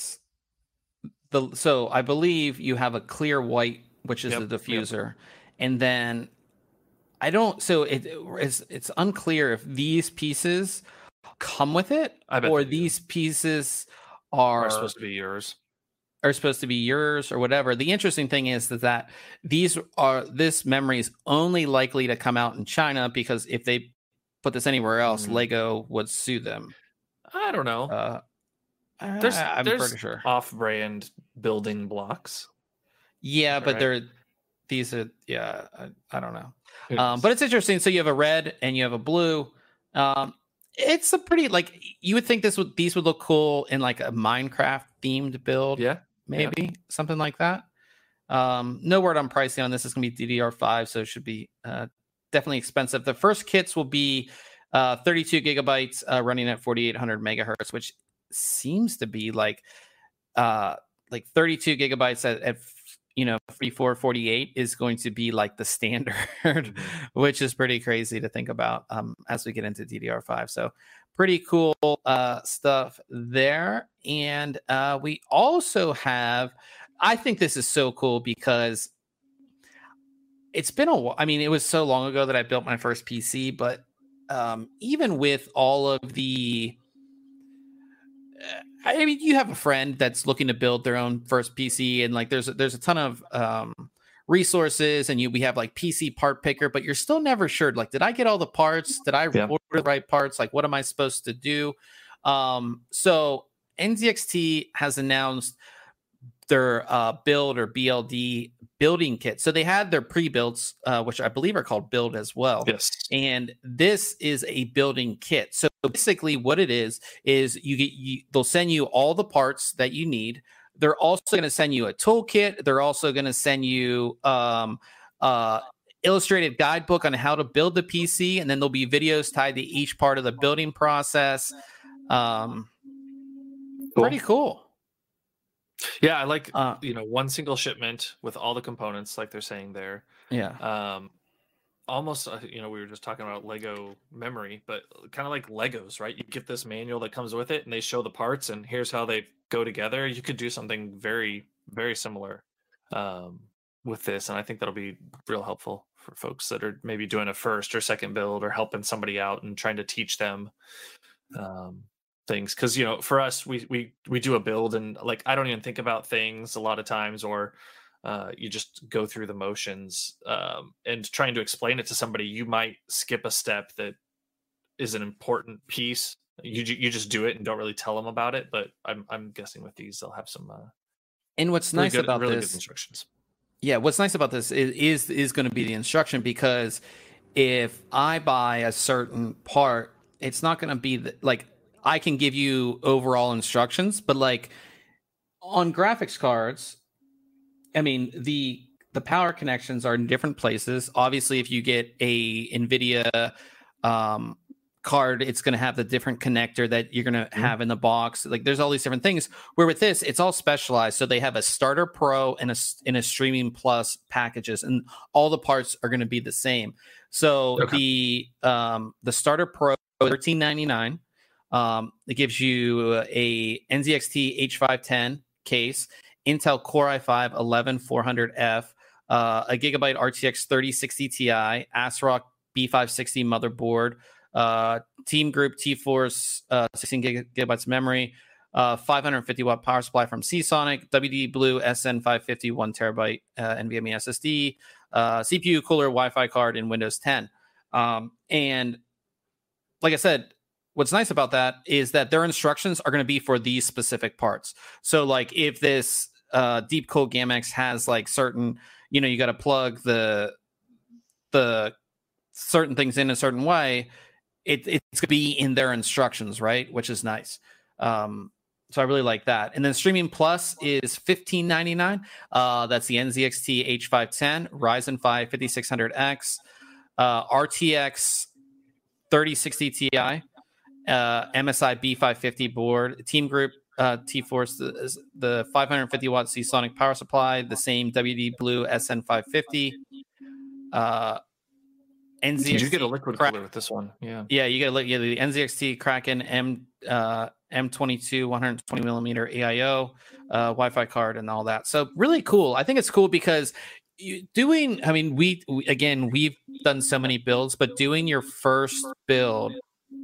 I believe you have a clear white, which is the diffuser, and then I don't. So it's unclear if these pieces come with it, or these pieces are supposed to be yours. Are supposed to be yours or whatever. The interesting thing is that this memory is only likely to come out in China, because if they put this anywhere else, Lego would sue them. I don't know. I'm pretty sure off-brand building blocks. Yeah, but these are I don't know. But it's interesting. So you have a red and you have a blue. It's a pretty, like, you would think these would look cool in like a Minecraft themed build. Yeah. Maybe something like that. No word on pricing on this. It's gonna be DDR5, so it should be definitely expensive. The first kits will be 32 gigabytes running at 4800 megahertz, which seems to be like 32 gigabytes at 44, 48 is going to be like the standard, which is pretty crazy to think about as we get into DDR5. So pretty cool stuff there. And we also have, I think this is so cool because it's been a while. I mean, it was so long ago that I built my first PC, but even with all of the, I mean, you have a friend that's looking to build their own first PC, and like there's a ton of resources, and we have like PC part picker, but you're still never sure. Like, did I get all the parts? Did I order the right parts? Like, what am I supposed to do? So NZXT has announced their build or BLD building kit. So they had their pre-builds, which I believe are called build as well. Yes. And this is a building kit. So basically what it is they'll send you all the parts that you need. They're also going to send you a toolkit. They're also going to send you illustrated guidebook on how to build the PC, and then there'll be videos tied to each part of the building process. Pretty cool. Yeah, I like one single shipment with all the components, like they're saying there. Yeah. Almost, we were just talking about Lego memory, but kind of like Legos, right? You get this manual that comes with it, and they show the parts, and here's how they go together. You could do something very, very similar with this, and I think that'll be real helpful for folks that are maybe doing a first or second build or helping somebody out and trying to teach them things. Because for us, we do a build, and like I don't even think about things a lot of times, or you just go through the motions, and trying to explain it to somebody, you might skip a step that is an important piece. You just do it and don't really tell them about it. But I'm guessing with these, they'll have some. And what's nice about really this good instructions. Yeah, what's nice about this is going to be the instruction, because if I buy a certain part, it's not going to be like I can give you overall instructions, but like on graphics cards, I mean, the power connections are in different places. Obviously, if you get a NVIDIA card, it's going to have the different connector that you're going to have in the box. Like there's all these different things, where with this, it's all specialized. So they have a starter pro and a streaming plus packages, and all the parts are going to be the same. So the starter pro $13.99. It gives you a NZXT H510 case, Intel Core i5 11400F, a Gigabyte RTX 3060 Ti, ASRock B560 motherboard, Team Group T-Force 16 gigabytes memory, 550 watt power supply from Seasonic, WD Blue SN550 1 terabyte NVMe SSD, CPU cooler, Wi-Fi card, and Windows 10. And like I said, what's nice about that is that their instructions are going to be for these specific parts. So like if this Deepcoat GAMX has like certain, you got to plug the certain things in a certain way, it's going to be in their instructions, right? Which is nice. So I really like that. And then Streaming Plus is $15.99. That's the NZXT H510, Ryzen 5 5600X, RTX 3060 Ti, MSI B550 board, Team Group T-Force, the 550 watt Seasonic power supply, the same WD Blue SN550. NZXT. Did you get a liquid cooler with this one? Yeah, you get the NZXT Kraken M22 120 millimeter AIO, Wi-Fi card, and all that. So really cool. I think it's cool because we've done so many builds, but doing your first build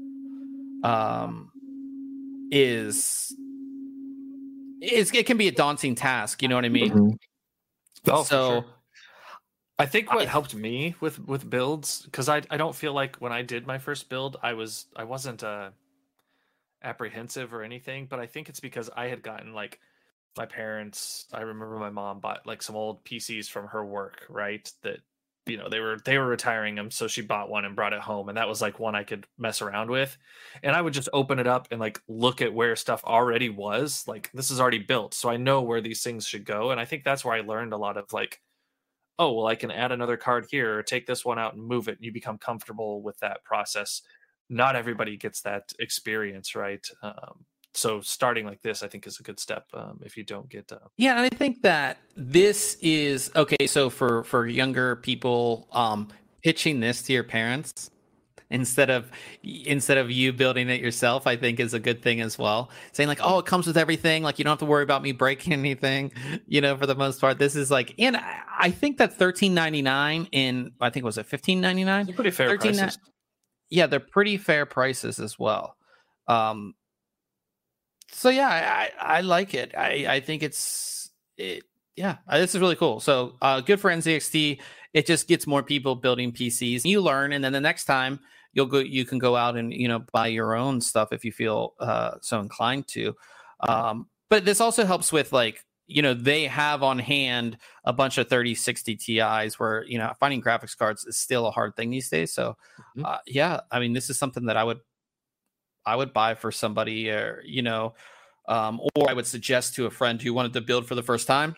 it can be a daunting task. You know what I mean? Mm-hmm. Oh, so. Sure. I think what helped me with builds, because I don't feel like when I did my first build, I wasn't apprehensive or anything, but I think it's because I had gotten like my parents. I remember my mom bought like some old PCs from her work, right? That they were retiring them, so she bought one and brought it home, and that was like one I could mess around with, and I would just open it up and like look at where stuff already was. Like this is already built, so I know where these things should go, and I think that's where I learned a lot of like, oh, well, I can add another card here, or take this one out and move it. And you become comfortable with that process. Not everybody gets that experience, right? So starting like this, I think, is a good step if you don't get... Yeah, and I think that this is... Okay, so for younger people, pitching this to your parents instead of you building it yourself, I think is a good thing as well. Saying like, oh, it comes with everything, like you don't have to worry about me breaking anything, for the most part. This is like, and I think that $13.99 in, I think, was it $15.99? Pretty fair prices. Yeah, they're pretty fair prices as well. So yeah, I like it. I think this is really cool. So good for NZXT. It just gets more people building PCs. You learn, and then the next time you can go out and buy your own stuff if you feel so inclined to. But this also helps with like they have on hand a bunch of 3060 Ti's where finding graphics cards is still a hard thing these days. So I mean, this is something that I would buy for somebody, or I would suggest to a friend who wanted to build for the first time.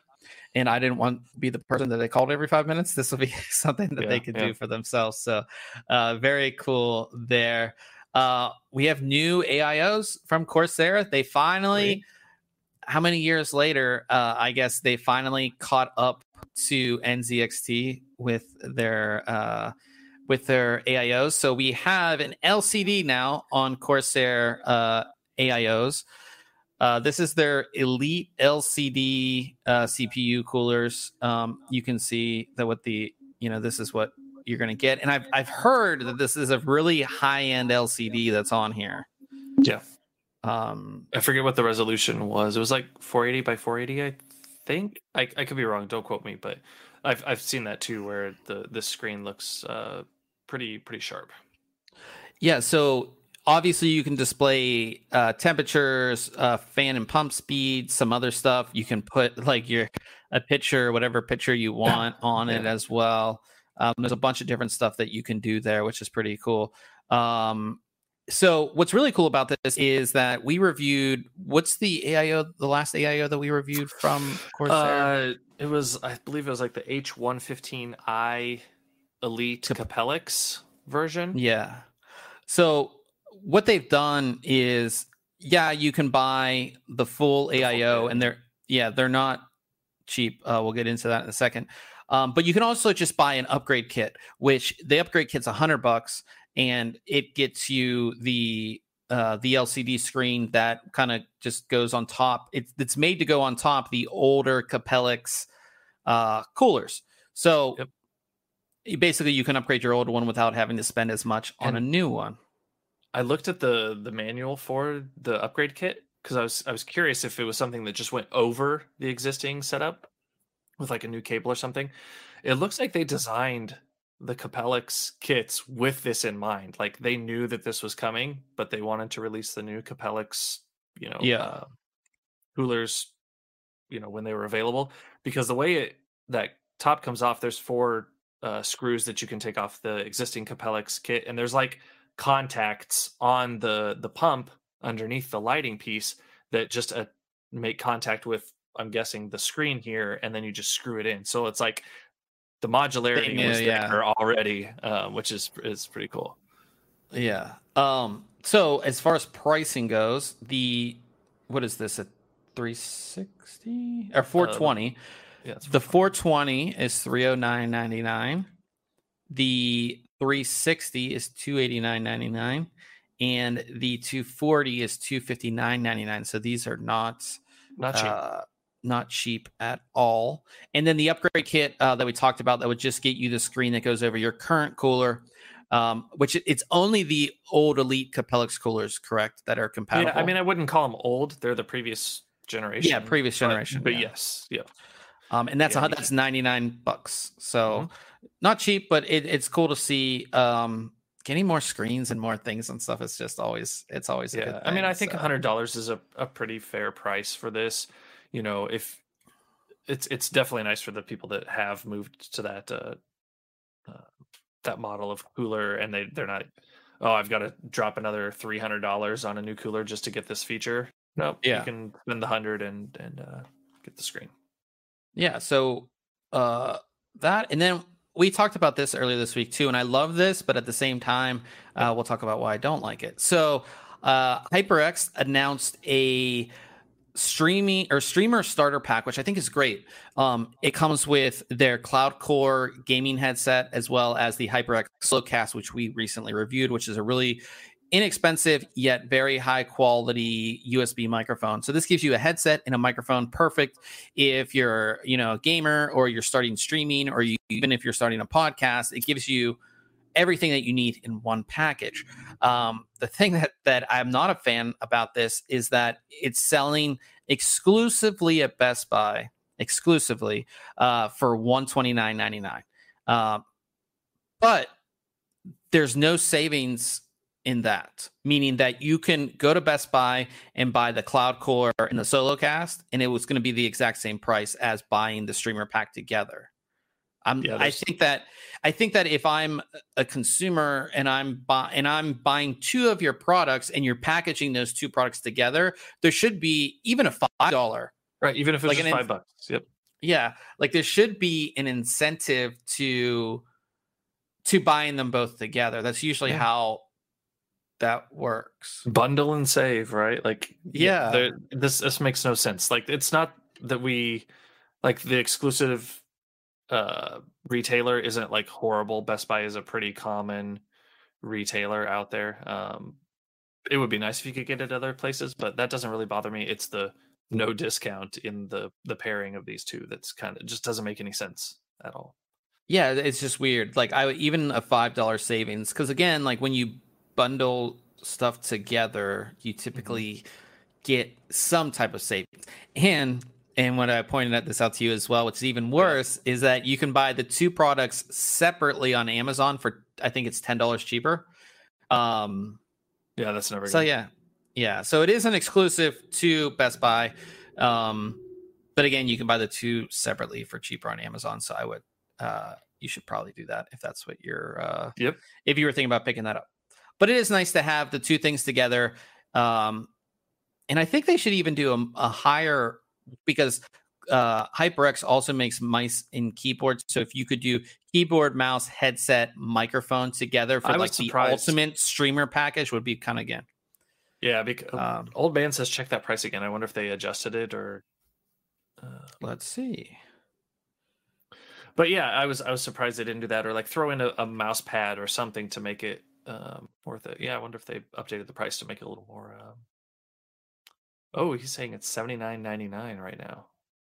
and I didn't want to be the person that they called every 5 minutes. This will be something that they could do for themselves. So very cool there. We have new AIOs from Corsair. They finally, how many years later, I guess they finally caught up to NZXT with their AIOs. So we have an LCD now on Corsair AIOs. This is their Elite LCD CPU coolers. You can see that what this is what you're going to get. And I've heard that this is a really high-end LCD that's on here. Yeah. I forget what the resolution was. It was like 480 by 480, I think. I could be wrong. Don't quote me, but I've seen that too, where the screen looks pretty sharp. Yeah. So obviously you can display temperatures, fan and pump speed, some other stuff. You can put like a picture, whatever picture you want on it as well. There's a bunch of different stuff that you can do there, which is pretty cool. So what's really cool about this is that we reviewed, what's the last AIO that we reviewed from Corsair? I believe it was like the H115i Elite Capellix version. Yeah. So what they've done is, you can buy the full AIO, and they're not cheap. We'll get into that in a second. But you can also just buy an upgrade kit, which the upgrade kit's $100, and it gets you the LCD screen that kind of just goes on top. It's made to go on top the older Capellix coolers. So basically, you can upgrade your old one without having to spend as much on a new one. I looked at the manual for the upgrade kit because I was curious if it was something that just went over the existing setup with like a new cable or something. It looks like they designed the Capellix kits with this in mind. Like they knew that this was coming, but they wanted to release the new Capellix, coolers, when they were available. Because the way that top comes off, there's 4 screws that you can take off the existing Capellix kit, and there's like contacts on the pump underneath the lighting piece that just make contact with, I'm guessing, the screen here, and then you just screw it in. So it's like the modularity was there already, which is pretty cool. Yeah. So as far as pricing goes, what is this, a 360 or 420? The 420 is $309.99. The 360 is $289.99, and the 240 is $259.99. So these are not cheap. Not cheap at all. And then the upgrade kit that we talked about, that would just get you the screen that goes over your current cooler, which it's only the old Elite Capellix coolers, correct, that are compatible. Yeah, I mean, I wouldn't call them old. They're the previous generation. Yeah, previous generation. But yes, yeah. And that's $99. So not cheap, but it's cool to see getting more screens and more things and stuff. It's always a good thing. I mean, I think $100 is a pretty fair price for this. If it's definitely nice for the people that have moved to that model of cooler, and they're not, I've got to drop another $300 on a new cooler just to get this feature. Nope. You can spend the $100 and get the screen. Yeah. So that, and then we talked about this earlier this week too, and I love this, but at the same time, we'll talk about why I don't like it. So HyperX announced a streamer starter pack, which I think is great. It comes with their Cloud Core gaming headset, as well as the HyperX Slowcast, which we recently reviewed, which is a really inexpensive yet very high quality USB microphone. So this gives you a headset and a microphone, perfect if you're a gamer, or you're starting streaming, or even if you're starting a podcast. It gives you everything that you need in one package. The thing that I'm not a fan about this is that it's selling exclusively at Best Buy, for $129.99. But there's no savings in that, meaning that you can go to Best Buy and buy the Cloud Core and the Solocast, and it was going to be the exact same price as buying the streamer pack together. I think that if I'm a consumer and I'm buying two of your products and you're packaging those two products together, there should be even a $5, right? Even if it's like $5. Yep. Yeah, like there should be an incentive to buying them both together. That's usually how that works. Bundle and save, right? Like, Yeah. this makes no sense. Like, it's not that we like the exclusive retailer isn't like horrible. Best Buy is a pretty common retailer out there. It would be nice if you could get it other places, but that doesn't really bother me. It's the no discount in the pairing of these two that's kind of just doesn't make any sense at all. Yeah, it's just weird. Like even a $5 savings, because again, like when you bundle stuff together, you typically get some type of savings. And when I pointed out this out to you as well, what's even worse is that you can buy the two products separately on Amazon for, I think it's $10 cheaper. Yeah, that's never good. So yeah. So it is an exclusive to Best Buy. But again, you can buy the two separately for cheaper on Amazon. So I would, you should probably do that if that's what you're, if you were thinking about picking that up. But it is nice to have the two things together. And I think they should even do a higher, because HyperX also makes mice and keyboards. So if you could do keyboard, mouse, headset, microphone together for like the ultimate streamer package, would be kind of again. Yeah, because Old Man says check that price again. I wonder if they adjusted it or. Let's see. But yeah, I was surprised they didn't do that, or like throw in a mouse pad or something to make it worth it. Yeah, I wonder if they updated the price to make it a little more. Oh, he's saying it's $79.99 right now.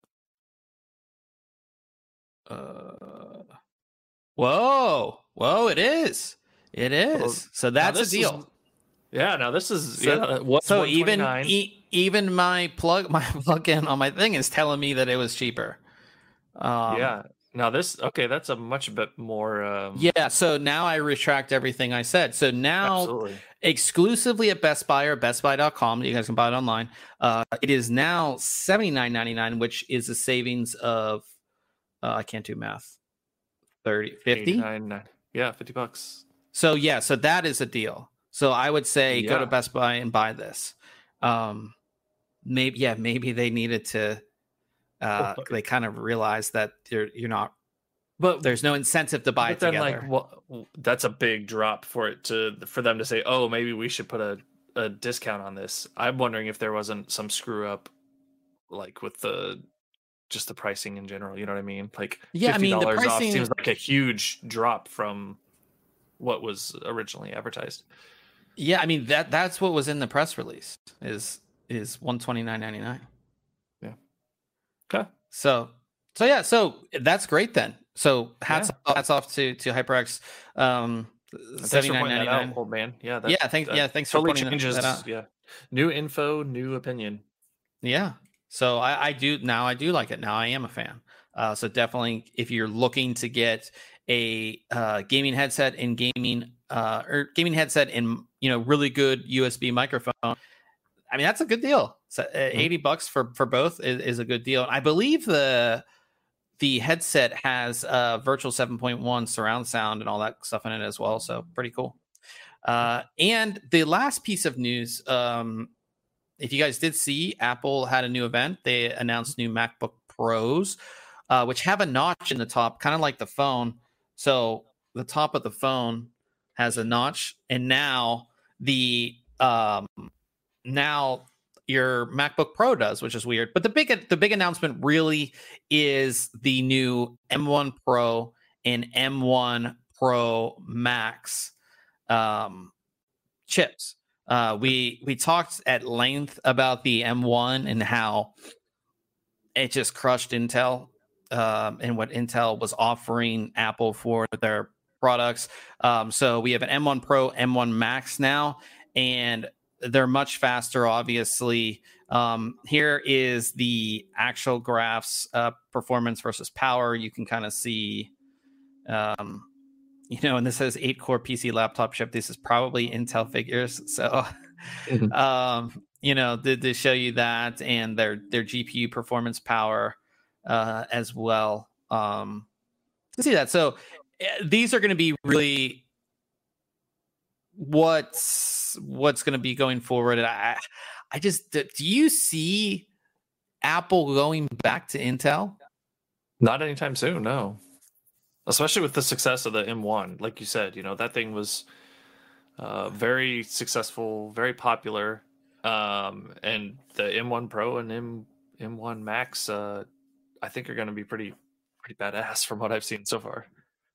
Whoa! It is. Well, so that's a deal. Now this is so even my plug-in on my thing is telling me that it was cheaper. Now that's a much bit more. So now I retract everything I said. So now exclusively at Best Buy or bestbuy.com, you guys can buy it online. It is now $79.99, which is a savings of I can't do math. 50? Yeah, $50. So so that is a deal. So I would say go to Best Buy and buy this. Maybe they needed to. They kind of realized that you're not, but there's no incentive to buy it together. That's a big drop for them to say, oh, maybe we should put a discount on this. I'm wondering if there wasn't some screw up, like with the pricing in general. You know what I mean? Like $50 the pricing off seems like a huge drop from what was originally advertised. Yeah, I mean that's what was in the press release is $129.99. Yeah. Okay. So that's great then. So hats off to HyperX. $79.99. Old Man. Yeah. Thanks totally for pointing that out. Yeah. New info, new opinion. Yeah. So I do like it. Now I am a fan. So definitely, if you're looking to get a gaming headset and gaming headset and really good USB microphone, I mean that's a good deal. So $80 for both is a good deal. I believe the headset has virtual 7.1 surround sound and all that stuff in it as well. So pretty cool. And the last piece of news, if you guys did see, Apple had a new event. They announced new MacBook Pros, which have a notch in the top, kind of like the phone. So the top of the phone has a notch, and now now your MacBook Pro does, which is weird. But the big announcement really is the new M1 Pro and M1 Pro Max chips. We talked at length about the M1 and how it just crushed Intel and what Intel was offering Apple for their products. So we have an M1 Pro, M1 Max now, and they're much faster, obviously. Here is the actual graphs, performance versus power. You can kind of see, and this says 8-core PC laptop chip. This is probably Intel figures. So, to show you that and their GPU performance power as well. To see that. So these are going to be really what's going to be going forward. I just, do you see Apple going back to Intel? Not anytime soon, no. Especially with the success of the M1, like you said, that thing was very successful, very popular, and the M1 Pro and M1 Max, I think are going to be pretty badass from what I've seen so far.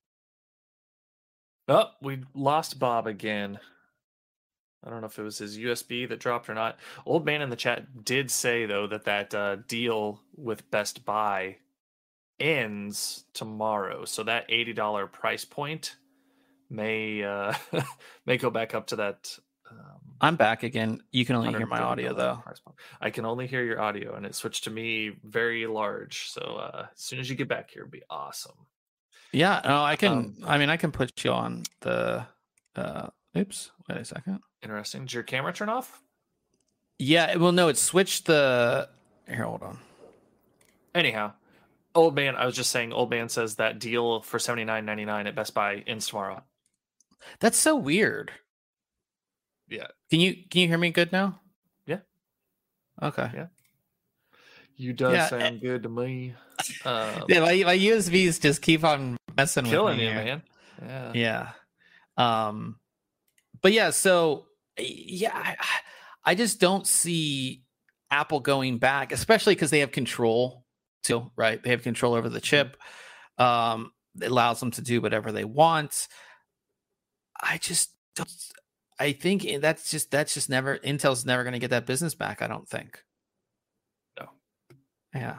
Oh, we lost Bob again. I don't know if it was his USB that dropped or not. Old man in the chat did say though that deal with Best Buy ends tomorrow, so that $80 price point may may go back up to that. I'm back again. You can only hear my audio though. I can only hear your audio, and it switched to me very large. So as soon as you get back here, it'd be awesome. Yeah, no, I can. I can put you on the. Oops, wait a second. Interesting. Did your camera turn off? Yeah, well, no, it switched the. Here, hold on. Anyhow, old man. I was just saying. Old man says that deal for $79.99 at Best Buy ends tomorrow. That's so weird. Yeah. Can you hear me good now? Yeah. Okay. Yeah. You does sound good to me. Yeah, my USBs just keep on messing killing with me, you, man. Yeah. But yeah, so yeah, I just don't see Apple going back, especially because they have control too, right? They have control over the chip. It allows them to do whatever they want. I just don't. I think that's just never. Intel's never going to get that business back. I don't think. No. Yeah.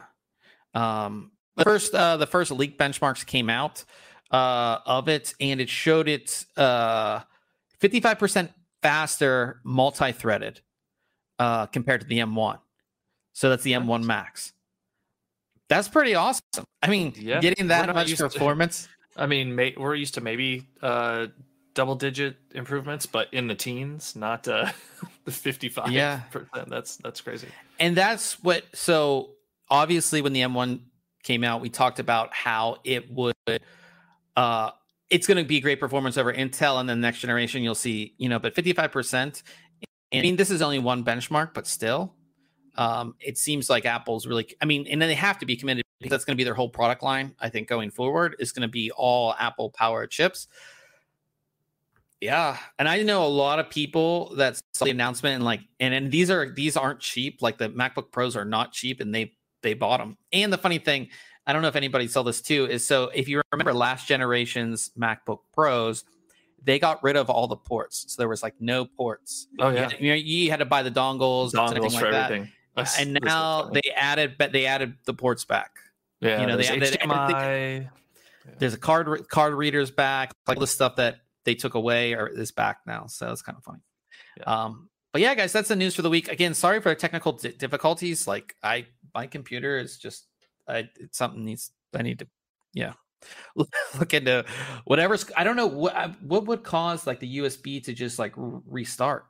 The first leak benchmarks came out of it, and it showed it 55% faster multi-threaded compared to the M1. So that's the M1 Max. That's pretty awesome. I mean, getting that much performance. We're used to maybe double-digit improvements, but in the teens, not the 55%. Yeah, that's crazy. And that's what. So obviously, when the M1 came out, we talked about how it would. It's going to be great performance over Intel, and then the next generation you'll see, but 55%. I mean, this is only one benchmark, but still, it seems like Apple's really. I mean, and then they have to be committed because that's going to be their whole product line. I think going forward is going to be all Apple powered chips. Yeah, and I know a lot of people that saw the announcement and these aren't cheap. Like the MacBook Pros are not cheap, and they bought them. And the funny thing, I don't know if anybody saw this too, is so if you remember last generation's MacBook Pros, they got rid of all the ports. So there was no ports. Oh yeah. You had to buy the dongles for like everything. And now they added the ports back. Yeah. They added HDMI. There's a card readers back, like the stuff that they took away or is back now. So it's kind of funny. Yeah. But yeah, guys, that's the news for the week. Again, sorry for technical difficulties. My computer is just, it's something I need to, look into whatever's. I don't know what would cause the USB to just restart.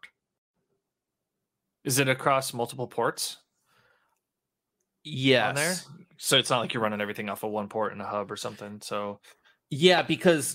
Is it across multiple ports? Yes. On there, so it's not like you're running everything off of one port in a hub or something. So yeah, because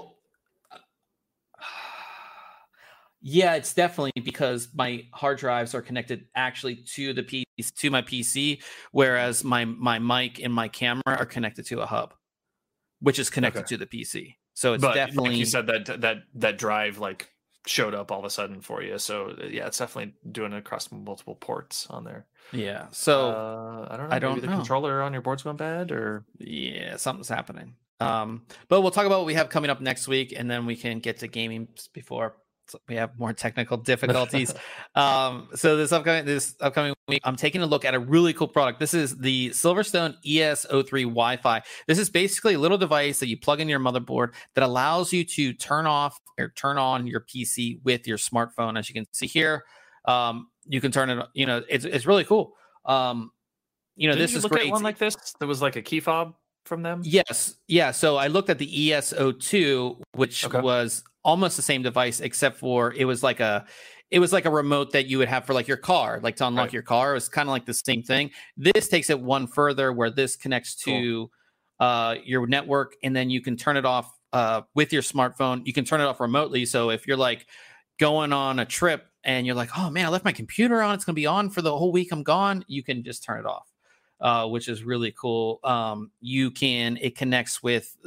it's definitely because my hard drives are connected actually to my PC, whereas my mic and my camera are connected to a hub, which is connected to the PC. So it's definitely. Like you said that drive showed up all of a sudden for you. So yeah, it's definitely doing it across multiple ports on there. Yeah. So I don't know. Maybe the controller on your board's going bad, or something's happening. But we'll talk about what we have coming up next week, and then we can get to gaming before we have more technical difficulties. So this upcoming week, I'm taking a look at a really cool product. This is the Silverstone ES03 Wi-Fi. This is basically a little device that you plug in your motherboard that allows you to turn off or turn on your PC with your smartphone. As you can see here, you can turn it. It's really cool. Didn't this is great. At one like this, there was a key fob from them. Yes, yeah. So I looked at the ES02, which was almost the same device, except for it was like a remote that you would have for your car, to unlock your car. It was kind of the same thing. This takes it one further, where this connects to your network, and then you can turn it off with your smartphone. You can turn it off remotely. So if you're going on a trip and you're oh man, I left my computer on, it's gonna be on for the whole week I'm gone, you can just turn it off. which is really cool. It connects with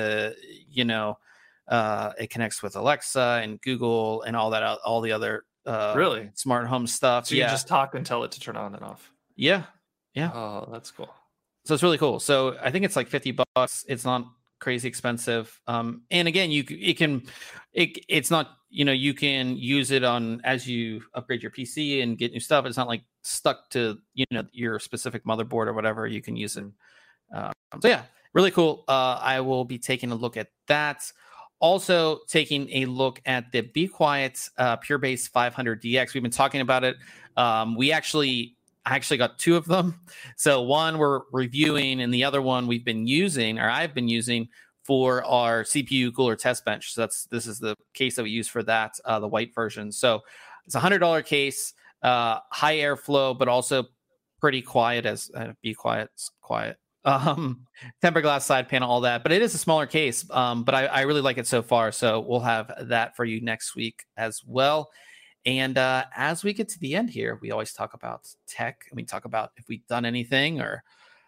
it connects with Alexa and Google and all the other Really smart home stuff. So you just talk and tell it to turn on and off. Yeah. Oh, that's cool. So it's really cool. So I think it's like $50. It's not crazy expensive. And again, it's not, you can use it on as you upgrade your PC and get new stuff. It's not like stuck to, your specific motherboard or whatever. You can use it. So yeah, really cool. I will be taking a look at that. Also taking a look at the Be Quiet Pure Base 500DX. We've been talking about it. I actually got two of them. So one we're reviewing, and the other one I've been using for our CPU cooler test bench. So this is the case that we use for that, the white version. So it's a $100 case, high airflow, but also pretty quiet. As Be Quiet's quiet. Tempered glass side panel, all that, but it is a smaller case. But I really like it so far. So we'll have that for you next week as well. And as we get to the end here, we always talk about tech, and we talk about if we've done anything or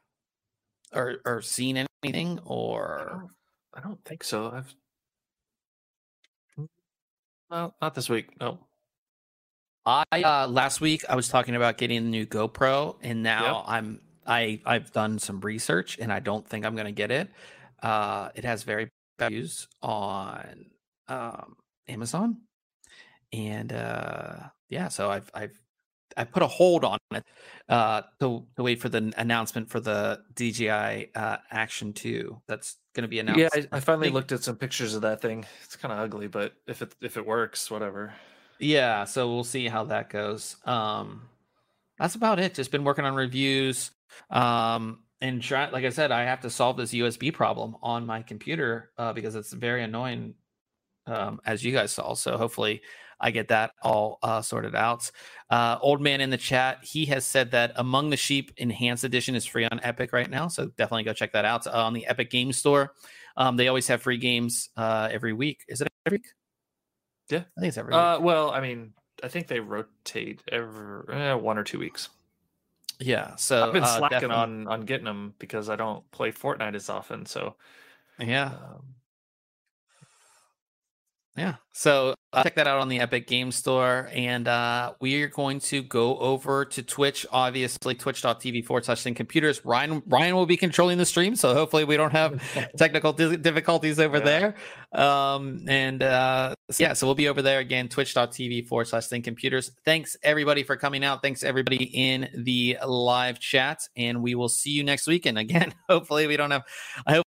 seen anything, or I don't think so. Well, not this week. No. Last week I was talking about getting the new GoPro, and now I've done some research, and I don't think I'm going to get it. It has very bad reviews on Amazon, and so I've put a hold on it to wait for the announcement for the DJI Action 2 that's going to be announced. Yeah, I finally looked at some pictures of that thing. It's kind of ugly, but if it works, whatever. Yeah, so we'll see how that goes. That's about it. Just been working on reviews. And like I said, I have to solve this USB problem on my computer because it's very annoying, as you guys saw. So hopefully I get that all sorted out. Old man in the chat, he has said that Among the Sheep Enhanced Edition is free on Epic right now. So definitely go check that out on the Epic Game Store. They always have free games every week. Is it every week? Yeah, I think it's every week. Well, I mean, I think they rotate every 1 or 2 weeks. Yeah, so I've been slacking on getting them because I don't play Fortnite as often. So yeah. So check that out on the Epic Game Store, and we are going to go over to Twitch, obviously twitch.tv/ThinkComputers. Ryan will be controlling the stream, so hopefully we don't have technical difficulties over there. So we'll be over there again, twitch.tv/ThinkComputers. Thanks everybody for coming out. Thanks everybody in the live chat, and we will see you next week. And again, hopefully we don't have. I hope